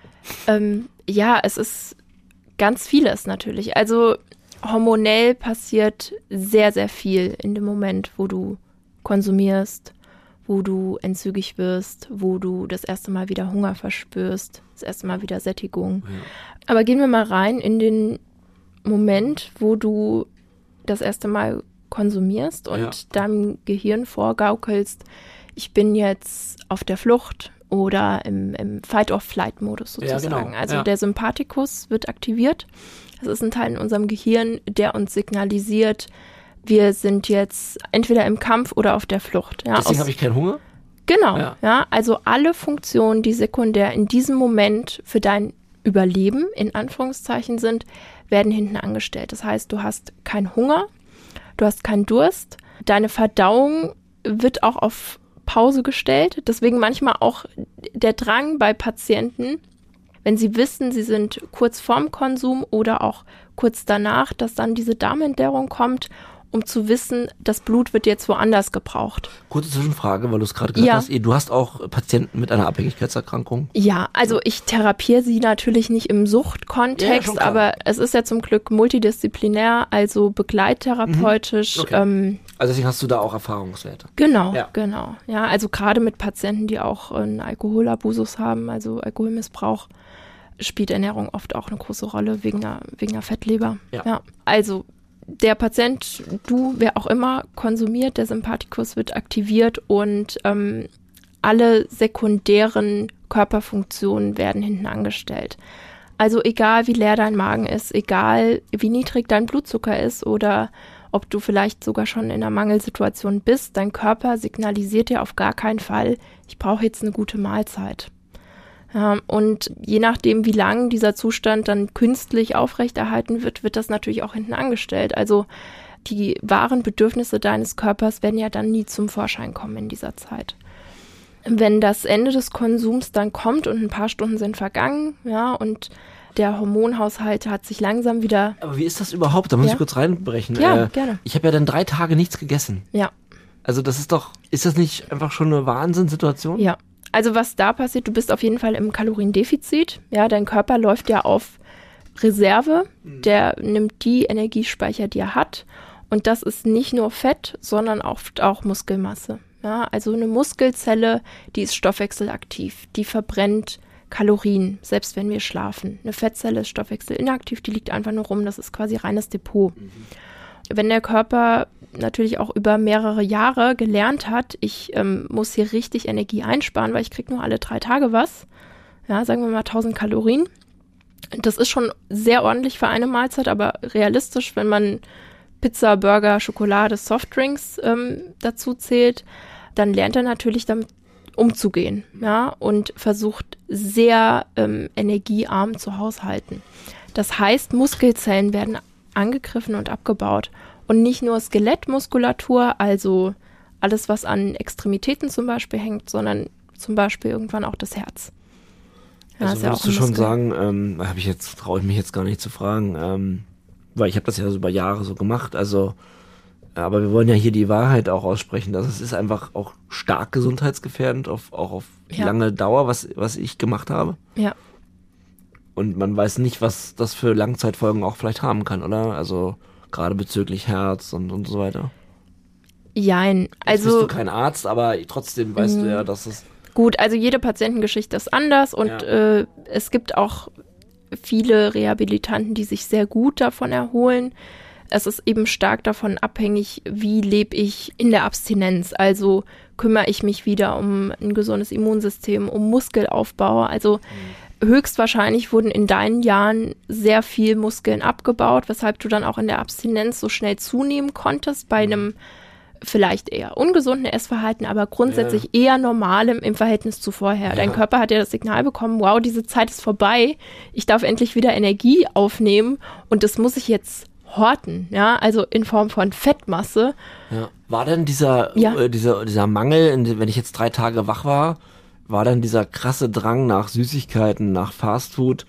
Ja, es ist ganz vieles natürlich. Also hormonell passiert sehr, sehr viel in dem Moment, wo du konsumierst, wo du entzügig wirst, wo du das erste Mal wieder Hunger verspürst, das erste Mal wieder Sättigung. Ja. Aber gehen wir mal rein in den Moment, wo du das erste Mal konsumierst und deinem Gehirn vorgaukelst, ich bin jetzt auf der Flucht oder im Fight-or-Flight-Modus sozusagen. Ja, genau. Also der Sympathikus wird aktiviert. Das ist ein Teil in unserem Gehirn, der uns signalisiert, wir sind jetzt entweder im Kampf oder auf der Flucht. Ja, deswegen habe ich keinen Hunger? Genau, ja. Also alle Funktionen, die sekundär in diesem Moment für dein Überleben in Anführungszeichen sind, werden hinten angestellt. Das heißt, du hast keinen Hunger, du hast keinen Durst, deine Verdauung wird auch auf Pause gestellt. Deswegen manchmal auch der Drang bei Patienten, wenn sie wissen, sie sind kurz vorm Konsum oder auch kurz danach, dass dann diese Darmentleerung kommt, um zu wissen, das Blut wird jetzt woanders gebraucht. Kurze Zwischenfrage, weil du es gerade gesagt hast. Du hast auch Patienten mit einer Abhängigkeitserkrankung? Ja, also ich therapiere sie natürlich nicht im Suchtkontext, aber es ist ja zum Glück multidisziplinär, also begleittherapeutisch. Okay. Also deswegen hast du da auch Erfahrungswerte? Genau. Ja, also gerade mit Patienten, die auch einen Alkoholabusus haben, also Alkoholmissbrauch, spielt Ernährung oft auch eine große Rolle wegen einer Fettleber. Ja, also der Patient, wer auch immer konsumiert, der Sympathikus wird aktiviert und alle sekundären Körperfunktionen werden hinten angestellt. Also egal, wie leer dein Magen ist, egal, wie niedrig dein Blutzucker ist oder ob du vielleicht sogar schon in einer Mangelsituation bist, dein Körper signalisiert dir auf gar keinen Fall, ich brauche jetzt eine gute Mahlzeit. Und je nachdem, wie lang dieser Zustand dann künstlich aufrechterhalten wird, wird das natürlich auch hinten angestellt. Also die wahren Bedürfnisse deines Körpers werden ja dann nie zum Vorschein kommen in dieser Zeit. Wenn das Ende des Konsums dann kommt und ein paar Stunden sind vergangen, und der Hormonhaushalt hat sich langsam wieder... Aber wie ist das überhaupt? Da muss ich kurz reinbrechen. Ja, gerne. Ich habe ja dann 3 Tage nichts gegessen. Ja. Also ist das nicht einfach schon eine Wahnsinnssituation? Ja. Also was da passiert, du bist auf jeden Fall im Kaloriendefizit. Ja, dein Körper läuft ja auf Reserve. Der nimmt die Energiespeicher, die er hat. Und das ist nicht nur Fett, sondern oft auch Muskelmasse. Ja, also eine Muskelzelle, die ist stoffwechselaktiv. Die verbrennt Kalorien, selbst wenn wir schlafen. Eine Fettzelle ist stoffwechselinaktiv, die liegt einfach nur rum. Das ist quasi reines Depot. Wenn der Körper natürlich auch über mehrere Jahre gelernt hat, ich muss hier richtig Energie einsparen, weil ich kriege nur alle 3 Tage was. Ja, sagen wir mal 1000 Kalorien. Das ist schon sehr ordentlich für eine Mahlzeit, aber realistisch, wenn man Pizza, Burger, Schokolade, Softdrinks dazu zählt, dann lernt er natürlich damit umzugehen, und versucht sehr energiearm zu haushalten. Das heißt, Muskelzellen werden angegriffen und abgebaut. Und nicht nur Skelettmuskulatur, also alles, was an Extremitäten zum Beispiel hängt, sondern zum Beispiel irgendwann auch das Herz. Ja, also würdest du schon sagen, traue ich mich jetzt gar nicht zu fragen, weil ich habe das ja so über Jahre so gemacht, also aber wir wollen ja hier die Wahrheit auch aussprechen, dass es ist einfach auch stark gesundheitsgefährdend, auch auf lange Dauer, was ich gemacht habe. Ja. Und man weiß nicht, was das für Langzeitfolgen auch vielleicht haben kann, oder? Also gerade bezüglich Herz und so weiter. Jein, also... Jetzt bist du kein Arzt, aber trotzdem weißt du ja, dass es... Gut, also jede Patientengeschichte ist anders und es gibt auch viele Rehabilitanten, die sich sehr gut davon erholen. Es ist eben stark davon abhängig, wie lebe ich in der Abstinenz. Also kümmere ich mich wieder um ein gesundes Immunsystem, um Muskelaufbau. Also höchstwahrscheinlich wurden in deinen Jahren sehr viel Muskeln abgebaut, weshalb du dann auch in der Abstinenz so schnell zunehmen konntest, bei einem vielleicht eher ungesunden Essverhalten, aber grundsätzlich eher normalem im Verhältnis zu vorher. Ja. Dein Körper hat ja das Signal bekommen, wow, diese Zeit ist vorbei, ich darf endlich wieder Energie aufnehmen und das muss ich jetzt horten, ja, also in Form von Fettmasse. Ja. War denn dieser Mangel, wenn ich jetzt 3 Tage wach war dann dieser krasse Drang nach Süßigkeiten, nach Fastfood,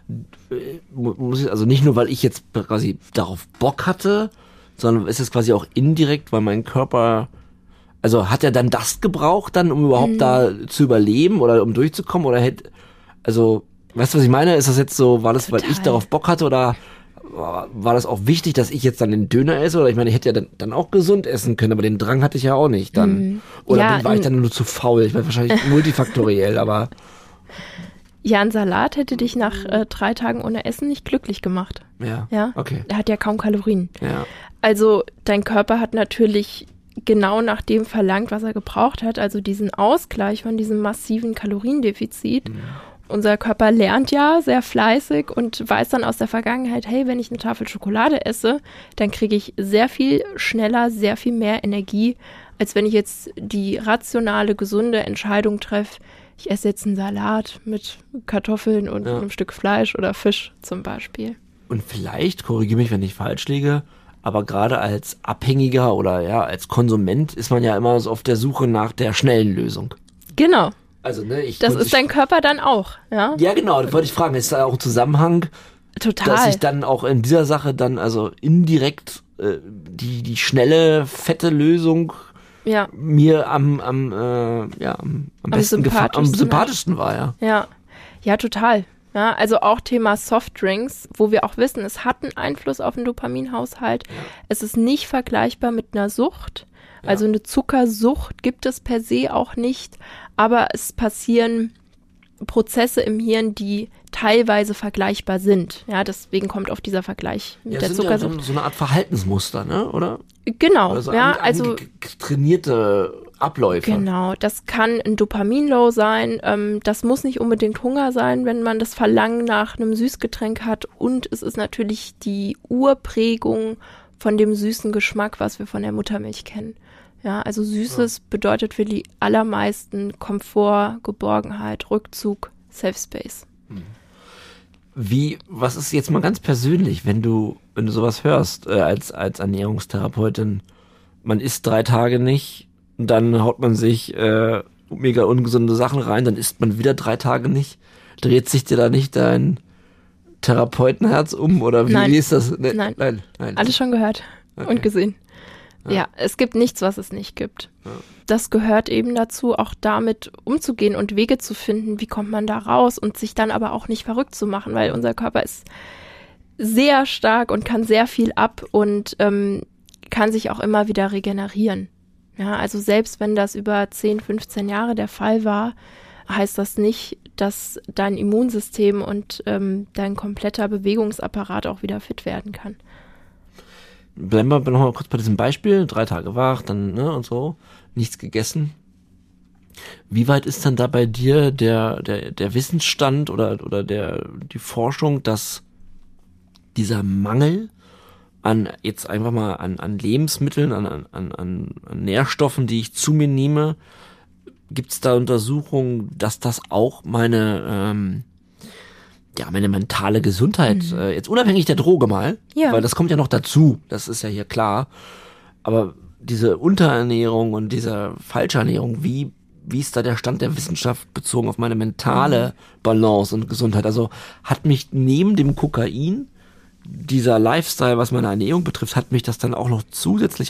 also nicht nur, weil ich jetzt quasi darauf Bock hatte, sondern ist es quasi auch indirekt, weil mein Körper, also hat er dann das gebraucht dann, um überhaupt da zu überleben oder um durchzukommen oder also, weißt du, was ich meine? Ist das jetzt so, war das, weil ich darauf Bock hatte oder war das auch wichtig, dass ich jetzt dann den Döner esse? Oder ich meine, ich hätte ja dann auch gesund essen können, aber den Drang hatte ich ja auch nicht dann. Oder war ich dann nur zu faul? Ich weiß wahrscheinlich multifaktoriell, aber... Ja, ein Salat hätte dich nach 3 Tagen ohne Essen nicht glücklich gemacht. Ja, okay. Er hat ja kaum Kalorien. Ja. Also dein Körper hat natürlich genau nach dem verlangt, was er gebraucht hat, also diesen Ausgleich von diesem massiven Kaloriendefizit. Unser Körper lernt ja sehr fleißig und weiß dann aus der Vergangenheit, hey, wenn ich eine Tafel Schokolade esse, dann kriege ich sehr viel schneller, sehr viel mehr Energie, als wenn ich jetzt die rationale, gesunde Entscheidung treffe, ich esse jetzt einen Salat mit Kartoffeln und einem Stück Fleisch oder Fisch zum Beispiel. Und vielleicht, korrigiere mich, wenn ich falsch liege, aber gerade als Abhängiger oder als Konsument ist man ja immer so auf der Suche nach der schnellen Lösung. Genau. Also, ne, das ist dein Körper dann auch, ja? Ja, genau, das wollte ich fragen. Ist da auch ein Zusammenhang, total, dass ich dann auch in dieser Sache dann also indirekt die schnelle, fette Lösung mir am besten am sympathischsten war, ja. Ja, total. Ja, also auch Thema Softdrinks, wo wir auch wissen, es hat einen Einfluss auf den Dopaminhaushalt. Ja. Es ist nicht vergleichbar mit einer Sucht. Ja. Also eine Zuckersucht gibt es per se auch nicht, aber es passieren Prozesse im Hirn, die teilweise vergleichbar sind. Ja, deswegen kommt auf dieser Vergleich mit der Zuckersucht. Ja, so eine Art Verhaltensmuster, ne? Oder? Genau, also also trainierte Abläufe. Genau, das kann ein Dopaminlow sein. Das muss nicht unbedingt Hunger sein, wenn man das Verlangen nach einem Süßgetränk hat. Und es ist natürlich die Urprägung von dem süßen Geschmack, was wir von der Muttermilch kennen. Ja, also Süßes bedeutet für die allermeisten Komfort, Geborgenheit, Rückzug, Safe Space. Was ist jetzt mal ganz persönlich, wenn du sowas hörst, als Ernährungstherapeutin, man isst 3 Tage nicht, und dann haut man sich mega ungesunde Sachen rein, dann isst man wieder 3 Tage nicht, dreht sich dir da nicht dein Therapeutenherz um, oder wie ist das? Nein. Alles schon gehört und gesehen. Ja, es gibt nichts, was es nicht gibt. Ja. Das gehört eben dazu, auch damit umzugehen und Wege zu finden, wie kommt man da raus und sich dann aber auch nicht verrückt zu machen, weil unser Körper ist sehr stark und kann sehr viel ab und kann sich auch immer wieder regenerieren. Ja, also selbst wenn das über 10, 15 Jahre der Fall war, heißt das nicht, dass dein Immunsystem und dein kompletter Bewegungsapparat auch wieder fit werden kann. Bleiben wir noch mal kurz bei diesem Beispiel, 3 Tage wach, dann und so, nichts gegessen. Wie weit ist denn da bei dir der Wissensstand oder die Forschung, dass dieser Mangel an jetzt einfach mal an Lebensmitteln, an Nährstoffen, die ich zu mir nehme, gibt es da Untersuchungen, dass das auch meine mentale Gesundheit, jetzt unabhängig der Droge mal, weil das kommt ja noch dazu, das ist ja hier klar, aber diese Unterernährung und diese Falschernährung, wie ist da der Stand der Wissenschaft bezogen auf meine mentale Balance und Gesundheit? Also hat mich neben dem Kokain, dieser Lifestyle, was meine Ernährung betrifft, hat mich das dann auch noch zusätzlich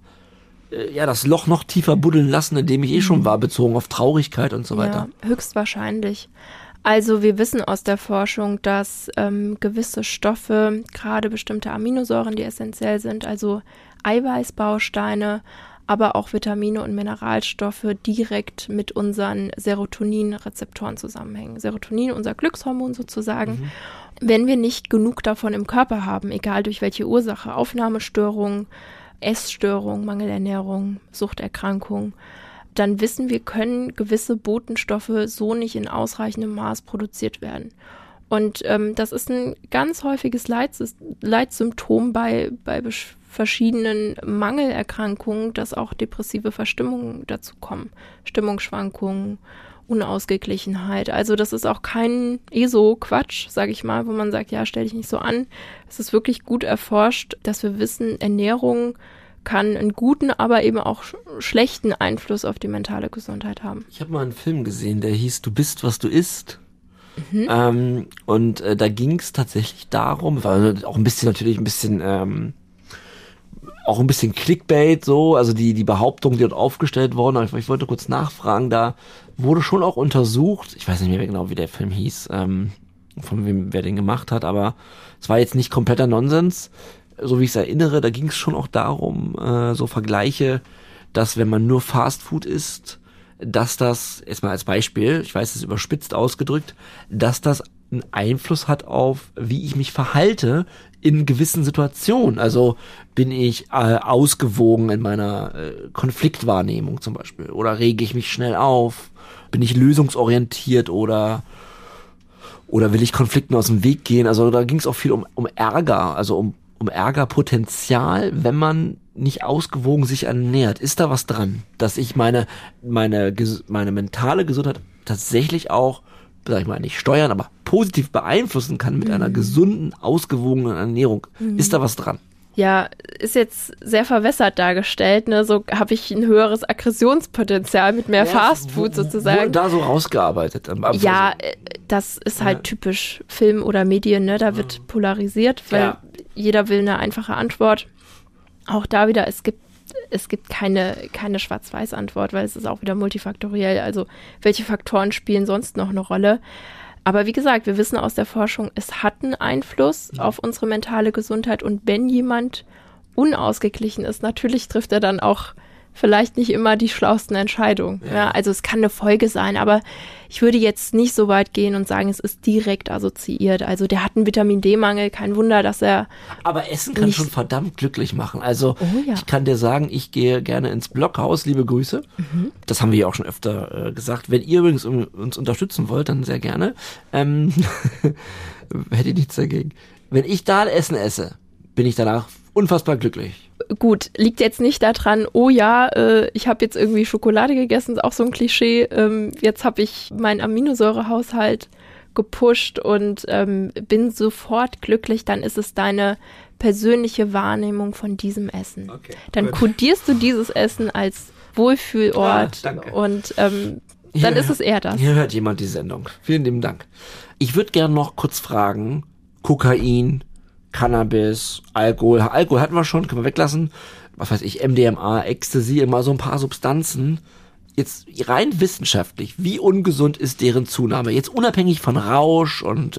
das Loch noch tiefer buddeln lassen, in dem ich schon war, bezogen auf Traurigkeit und so weiter? Ja, höchstwahrscheinlich. Also wir wissen aus der Forschung, dass gewisse Stoffe, gerade bestimmte Aminosäuren, die essentiell sind, also Eiweißbausteine, aber auch Vitamine und Mineralstoffe direkt mit unseren Serotonin-Rezeptoren zusammenhängen. Serotonin, unser Glückshormon sozusagen. Wenn wir nicht genug davon im Körper haben, egal durch welche Ursache, Aufnahmestörung, Essstörung, Mangelernährung, Suchterkrankung, dann wissen wir, können gewisse Botenstoffe so nicht in ausreichendem Maß produziert werden. Und das ist ein ganz häufiges Leitsymptom bei verschiedenen Mangelerkrankungen, dass auch depressive Verstimmungen dazu kommen. Stimmungsschwankungen, Unausgeglichenheit. Also das ist auch kein ESO-Quatsch, sage ich mal, wo man sagt, ja, stell dich nicht so an. Es ist wirklich gut erforscht, dass wir wissen, Ernährung kann einen guten, aber eben auch schlechten Einfluss auf die mentale Gesundheit haben. Ich habe mal einen Film gesehen, der hieß Du bist, was du isst. Und da ging es tatsächlich darum, war auch ein bisschen auch ein bisschen Clickbait, so, also die Behauptung, die dort aufgestellt worden, aber ich wollte kurz nachfragen, da wurde schon auch untersucht, ich weiß nicht mehr genau, wie der Film hieß, von wem, wer den gemacht hat, aber es war jetzt nicht kompletter Nonsens, so wie ich es erinnere, da ging es schon auch darum, so Vergleiche, dass wenn man nur Fastfood isst, dass das, jetzt mal als Beispiel, ich weiß, es ist überspitzt ausgedrückt, dass das einen Einfluss hat auf, wie ich mich verhalte in gewissen Situationen. Also bin ich ausgewogen in meiner Konfliktwahrnehmung zum Beispiel, oder rege ich mich schnell auf, bin ich lösungsorientiert oder will ich Konflikten aus dem Weg gehen. Also da ging es auch viel um Ärger, also um Ärgerpotenzial, wenn man nicht ausgewogen sich ernährt. Ist da was dran, dass ich meine mentale Gesundheit tatsächlich auch, sag ich mal, nicht steuern, aber positiv beeinflussen kann mit einer gesunden, ausgewogenen Ernährung? Ist da was dran? Ja, ist jetzt sehr verwässert dargestellt, ne? So habe ich ein höheres Aggressionspotenzial mit mehr Fastfood sozusagen. Wurde da so rausgearbeitet? Ja, das ist halt typisch Film oder Medien, ne? Da wird polarisiert, weil jeder will eine einfache Antwort. Auch da wieder, es gibt keine Schwarz-Weiß-Antwort, weil es ist auch wieder multifaktoriell. Also welche Faktoren spielen sonst noch eine Rolle? Aber wie gesagt, wir wissen aus der Forschung, es hat einen Einfluss auf unsere mentale Gesundheit. Und wenn jemand unausgeglichen ist, natürlich trifft er dann auch vielleicht nicht immer die schlauesten Entscheidungen. Ja, also es kann eine Folge sein, aber ich würde jetzt nicht so weit gehen und sagen, es ist direkt assoziiert. Also der hat einen Vitamin-D-Mangel, kein Wunder, dass er... Aber Essen kann schon verdammt glücklich machen. Also ich kann dir sagen, ich gehe gerne ins Blockhaus, liebe Grüße. Das haben wir ja auch schon öfter gesagt. Wenn ihr übrigens uns unterstützen wollt, dann sehr gerne. Hätte ich nichts dagegen. Wenn ich da Essen esse, bin ich danach unfassbar glücklich. Gut, liegt jetzt nicht daran, oh ja, ich habe jetzt irgendwie Schokolade gegessen, ist auch so ein Klischee. Jetzt habe ich meinen Aminosäurehaushalt gepusht und bin sofort glücklich. Dann ist es deine persönliche Wahrnehmung von diesem Essen. Okay, dann kodierst du dieses Essen als Wohlfühlort und dann ist es eher das. Hier hört jemand die Sendung. Vielen lieben Dank. Ich würde gerne noch kurz fragen, Kokain, Cannabis, Alkohol hatten wir schon, können wir weglassen. Was weiß ich, MDMA, Ecstasy, immer so ein paar Substanzen. Jetzt rein wissenschaftlich, wie ungesund ist deren Zunahme? Jetzt unabhängig von Rausch und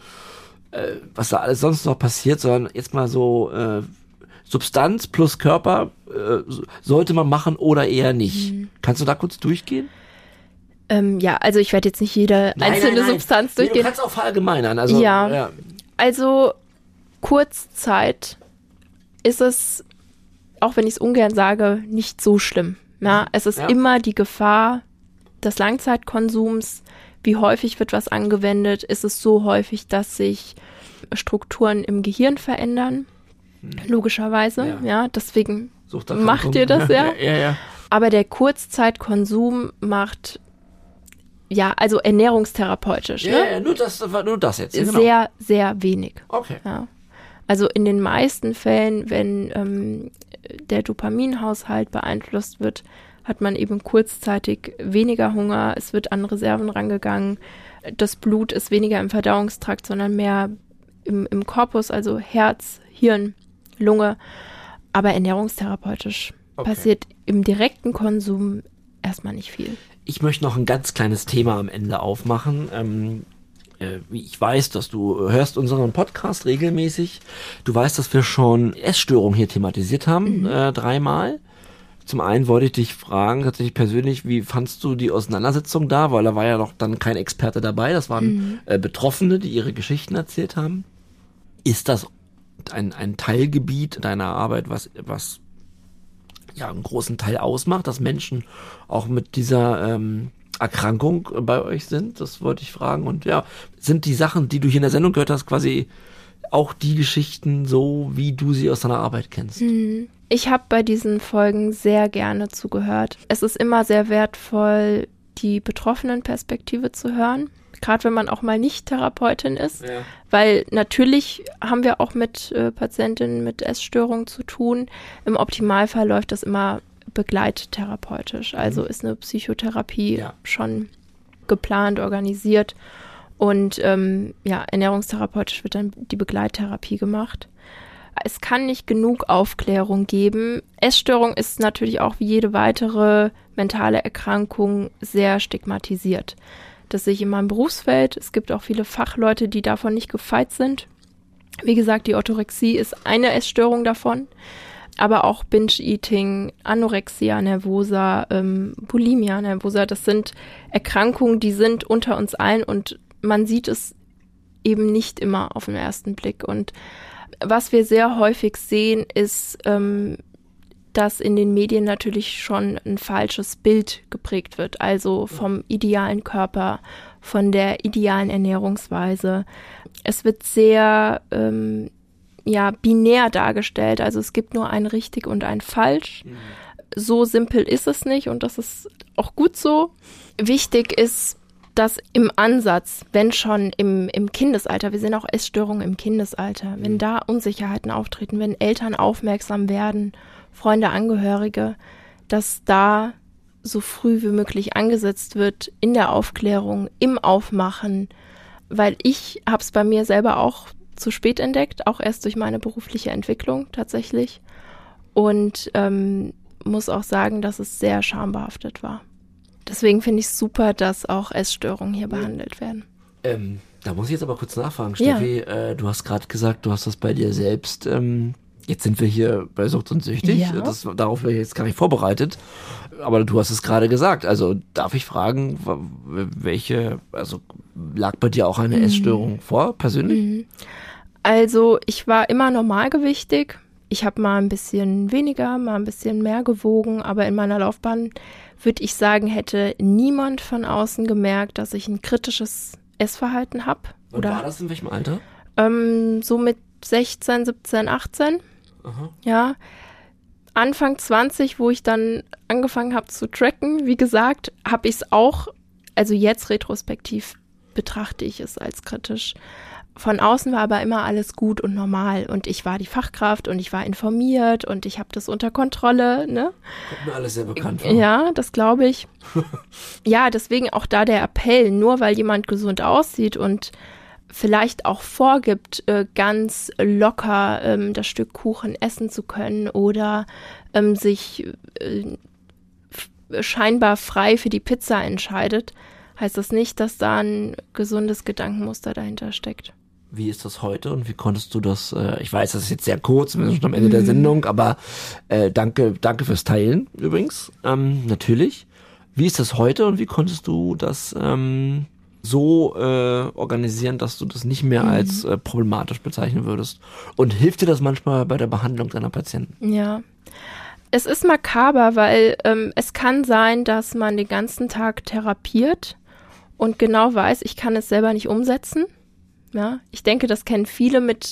was da alles sonst noch passiert, sondern jetzt mal so Substanz plus Körper sollte man machen oder eher nicht. Kannst du da kurz durchgehen? Ja, also ich werde jetzt nicht jede einzelne Substanz durchgehen. Du kannst auch verallgemeinern. Also, also Kurzzeit ist es, auch wenn ich es ungern sage, nicht so schlimm. Ja, es ist immer die Gefahr des Langzeitkonsums. Wie häufig wird was angewendet? Ist es so häufig, dass sich Strukturen im Gehirn verändern? Logischerweise, deswegen macht ihr das ja. Aber der Kurzzeitkonsum macht, also ernährungstherapeutisch, nur das jetzt. Ja, genau. Sehr, sehr wenig. Okay. Ja. Also in den meisten Fällen, wenn der Dopaminhaushalt beeinflusst wird, hat man eben kurzzeitig weniger Hunger, es wird an Reserven rangegangen, das Blut ist weniger im Verdauungstrakt, sondern mehr im Korpus, also Herz, Hirn, Lunge. Aber ernährungstherapeutisch passiert im direkten Konsum erstmal nicht viel. Ich möchte noch ein ganz kleines Thema am Ende aufmachen. Ich weiß, dass du hörst unseren Podcast regelmäßig. Du weißt, dass wir schon Essstörungen hier thematisiert haben, 3-mal. Zum einen wollte ich dich fragen, tatsächlich persönlich, wie fandst du die Auseinandersetzung da? Weil da war ja noch dann kein Experte dabei. Das waren Betroffene, die ihre Geschichten erzählt haben. Ist das ein Teilgebiet deiner Arbeit, was einen großen Teil ausmacht, dass Menschen auch mit dieser Erkrankung bei euch sind? Das wollte ich fragen. Und ja, sind die Sachen, die du hier in der Sendung gehört hast, quasi auch die Geschichten so, wie du sie aus deiner Arbeit kennst? Ich habe bei diesen Folgen sehr gerne zugehört. Es ist immer sehr wertvoll, die Betroffenenperspektive zu hören, gerade wenn man auch mal nicht Therapeutin ist, weil natürlich haben wir auch mit Patientinnen mit Essstörungen zu tun. Im Optimalfall läuft das immer begleittherapeutisch, also ist eine Psychotherapie schon geplant, organisiert und ernährungstherapeutisch wird dann die Begleittherapie gemacht. Es kann nicht genug Aufklärung geben. Essstörung ist natürlich auch wie jede weitere mentale Erkrankung sehr stigmatisiert. Das sehe ich in meinem Berufsfeld. Es gibt auch viele Fachleute, die davon nicht gefeit sind. Wie gesagt, die Orthorexie ist eine Essstörung davon. Aber auch Binge-Eating, Anorexia nervosa, Bulimia nervosa, das sind Erkrankungen, die sind unter uns allen und man sieht es eben nicht immer auf den ersten Blick. Und was wir sehr häufig sehen, ist, dass in den Medien natürlich schon ein falsches Bild geprägt wird. Also vom idealen Körper, von der idealen Ernährungsweise. Es wird sehr binär dargestellt. Also es gibt nur ein richtig und ein falsch. So simpel ist es nicht und das ist auch gut so. Wichtig ist, dass im Ansatz, wenn schon im Kindesalter, wir sehen auch Essstörungen im Kindesalter, wenn da Unsicherheiten auftreten, wenn Eltern aufmerksam werden, Freunde, Angehörige, dass da so früh wie möglich angesetzt wird in der Aufklärung, im Aufmachen, weil ich habe es bei mir selber auch zu spät entdeckt, auch erst durch meine berufliche Entwicklung tatsächlich und muss auch sagen, dass es sehr schambehaftet war. Deswegen finde ich es super, dass auch Essstörungen hier behandelt werden. Da muss ich jetzt aber kurz nachfragen, Steffi. Du hast gerade gesagt, du hast das bei dir selbst. Jetzt sind wir hier bei Sucht und Süchtig. Ja. Darauf wäre ich jetzt gar nicht vorbereitet. Aber du hast es gerade gesagt. Also darf ich fragen, also lag bei dir auch eine Essstörung vor, persönlich? Also ich war immer normalgewichtig. Ich habe mal ein bisschen weniger, mal ein bisschen mehr gewogen, aber in meiner Laufbahn würde ich sagen, hätte niemand von außen gemerkt, dass ich ein kritisches Essverhalten habe. Und war das in welchem Alter? So mit 16, 17, 18. Aha. Ja. Anfang 20, wo ich dann angefangen habe zu tracken, wie gesagt, habe ich es auch, also jetzt retrospektiv betrachte ich es als kritisch. Von außen war aber immer alles gut und normal und ich war die Fachkraft und ich war informiert und ich habe das unter Kontrolle, ne? Kommt mir alles sehr bekannt vor. Ja, das glaube ich. Ja, deswegen auch da der Appell, nur weil jemand gesund aussieht und vielleicht auch vorgibt, ganz locker das Stück Kuchen essen zu können oder sich scheinbar frei für die Pizza entscheidet, heißt das nicht, dass da ein gesundes Gedankenmuster dahinter steckt. Wie ist das heute und wie konntest du das, ich weiß, das ist jetzt sehr kurz, wir sind schon am Ende der Sendung, aber danke fürs Teilen übrigens, natürlich. Wie ist das heute und wie konntest du das so organisieren, dass du das nicht mehr als problematisch bezeichnen würdest? Und hilft dir das manchmal bei der Behandlung deiner Patienten? Ja, es ist makaber, weil es kann sein, dass man den ganzen Tag therapiert und genau weiß, ich kann es selber nicht umsetzen. Ja, ich denke, das kennen viele mit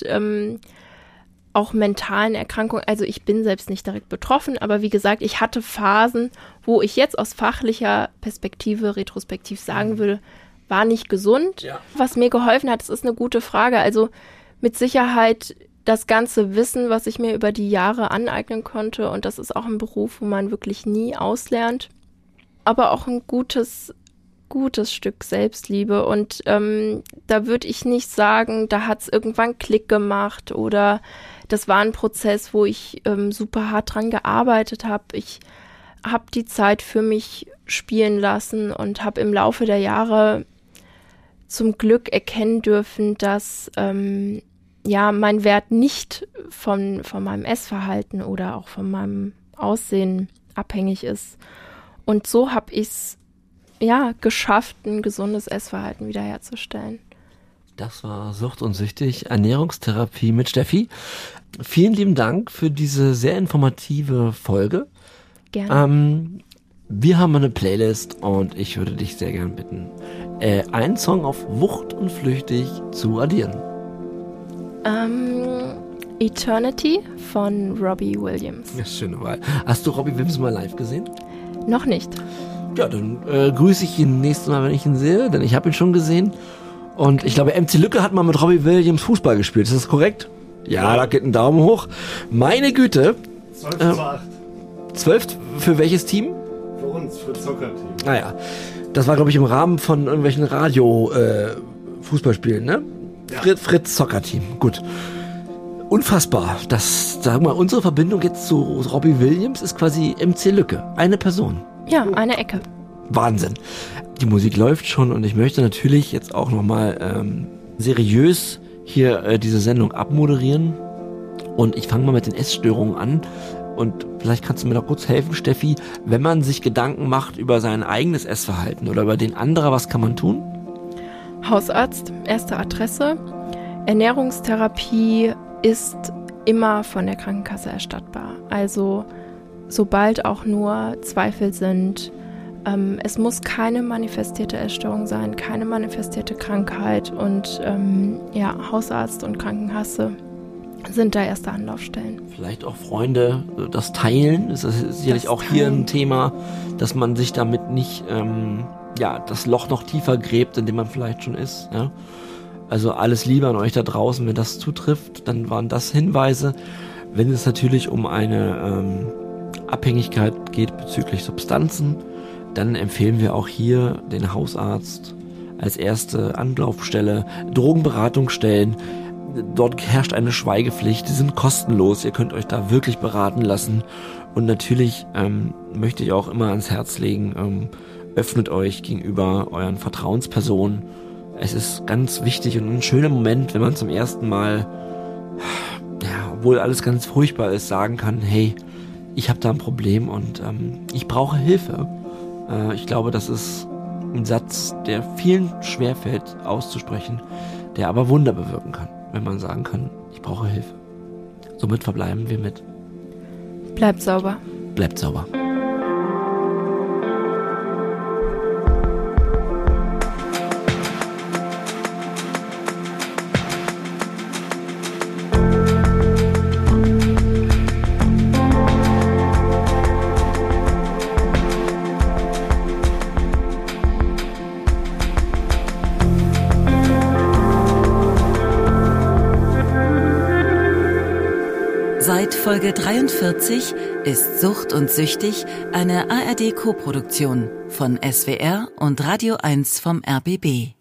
auch mentalen Erkrankungen. Also ich bin selbst nicht direkt betroffen, aber wie gesagt, ich hatte Phasen, wo ich jetzt aus fachlicher Perspektive retrospektiv sagen würde, war nicht gesund. Ja. Was mir geholfen hat, das ist eine gute Frage. Also mit Sicherheit das ganze Wissen, was ich mir über die Jahre aneignen konnte. Und das ist auch ein Beruf, wo man wirklich nie auslernt. Aber auch ein gutes Stück Selbstliebe. Und da würde ich nicht sagen, da hat es irgendwann Klick gemacht oder das war ein Prozess, wo ich super hart dran gearbeitet habe. Ich habe die Zeit für mich spielen lassen und habe im Laufe der Jahre zum Glück erkennen dürfen, dass mein Wert nicht von meinem Essverhalten oder auch von meinem Aussehen abhängig ist. Und so habe ich es geschafft, ein gesundes Essverhalten wiederherzustellen. Das war Sucht und Süchtig, Ernährungstherapie mit Steffi. Vielen lieben Dank für diese sehr informative Folge. Gerne. Wir haben eine Playlist und ich würde dich sehr gern bitten, einen Song auf Wucht und Flüchtig zu addieren. Eternity von Robbie Williams. Ja, schöne Wahl. Hast du Robbie Williams mal live gesehen? Noch nicht. Ja, dann grüße ich ihn nächstes Mal, wenn ich ihn sehe, denn ich habe ihn schon gesehen. Und ich glaube, MC Lücke hat mal mit Robbie Williams Fußball gespielt. Ist das korrekt? Ja, da geht ein Daumen hoch. Meine Güte. 12:8. 12 für welches Team? Für uns, für das Soccer-Team. Naja, das war, glaube ich, im Rahmen von irgendwelchen Radio-Fußballspielen, ne? Ja. Fritz Soccer-Team, gut. Unfassbar. Das, sag mal, unsere Verbindung jetzt zu Robbie Williams ist quasi MC Lücke. Eine Person. Ja, eine Ecke. Wahnsinn. Die Musik läuft schon und ich möchte natürlich jetzt auch nochmal seriös hier diese Sendung abmoderieren. Und ich fange mal mit den Essstörungen an. Und vielleicht kannst du mir noch kurz helfen, Steffi, wenn man sich Gedanken macht über sein eigenes Essverhalten oder über den anderer, was kann man tun? Hausarzt, erste Adresse. Ernährungstherapie ist immer von der Krankenkasse erstattbar. Also sobald auch nur Zweifel sind, es muss keine manifestierte Essstörung sein, keine manifestierte Krankheit und Hausarzt und Krankenkasse sind da erste Anlaufstellen. Vielleicht auch Freunde, das Teilen, ist sicherlich auch hier ein Thema, dass man sich damit nicht das Loch noch tiefer gräbt, in dem man vielleicht schon ist. Ja? Also alles Liebe an euch da draußen, wenn das zutrifft, dann waren das Hinweise. Wenn es natürlich um eine Abhängigkeit geht bezüglich Substanzen, dann empfehlen wir auch hier den Hausarzt als erste Anlaufstelle, Drogenberatungsstellen. Dort herrscht eine Schweigepflicht, die sind kostenlos, ihr könnt euch da wirklich beraten lassen. Und natürlich möchte ich auch immer ans Herz legen, öffnet euch gegenüber euren Vertrauenspersonen. Es ist ganz wichtig und ein schöner Moment, wenn man zum ersten Mal, obwohl alles ganz furchtbar ist, sagen kann, hey, ich habe da ein Problem und ich brauche Hilfe. Ich glaube, das ist ein Satz, der vielen schwerfällt auszusprechen, der aber Wunder bewirken kann, wenn man sagen kann, ich brauche Hilfe. Somit verbleiben wir mit Bleibt sauber. Bleibt sauber. Seit Folge 43 ist Sucht und Süchtig eine ARD-Koproduktion von SWR und Radio 1 vom RBB.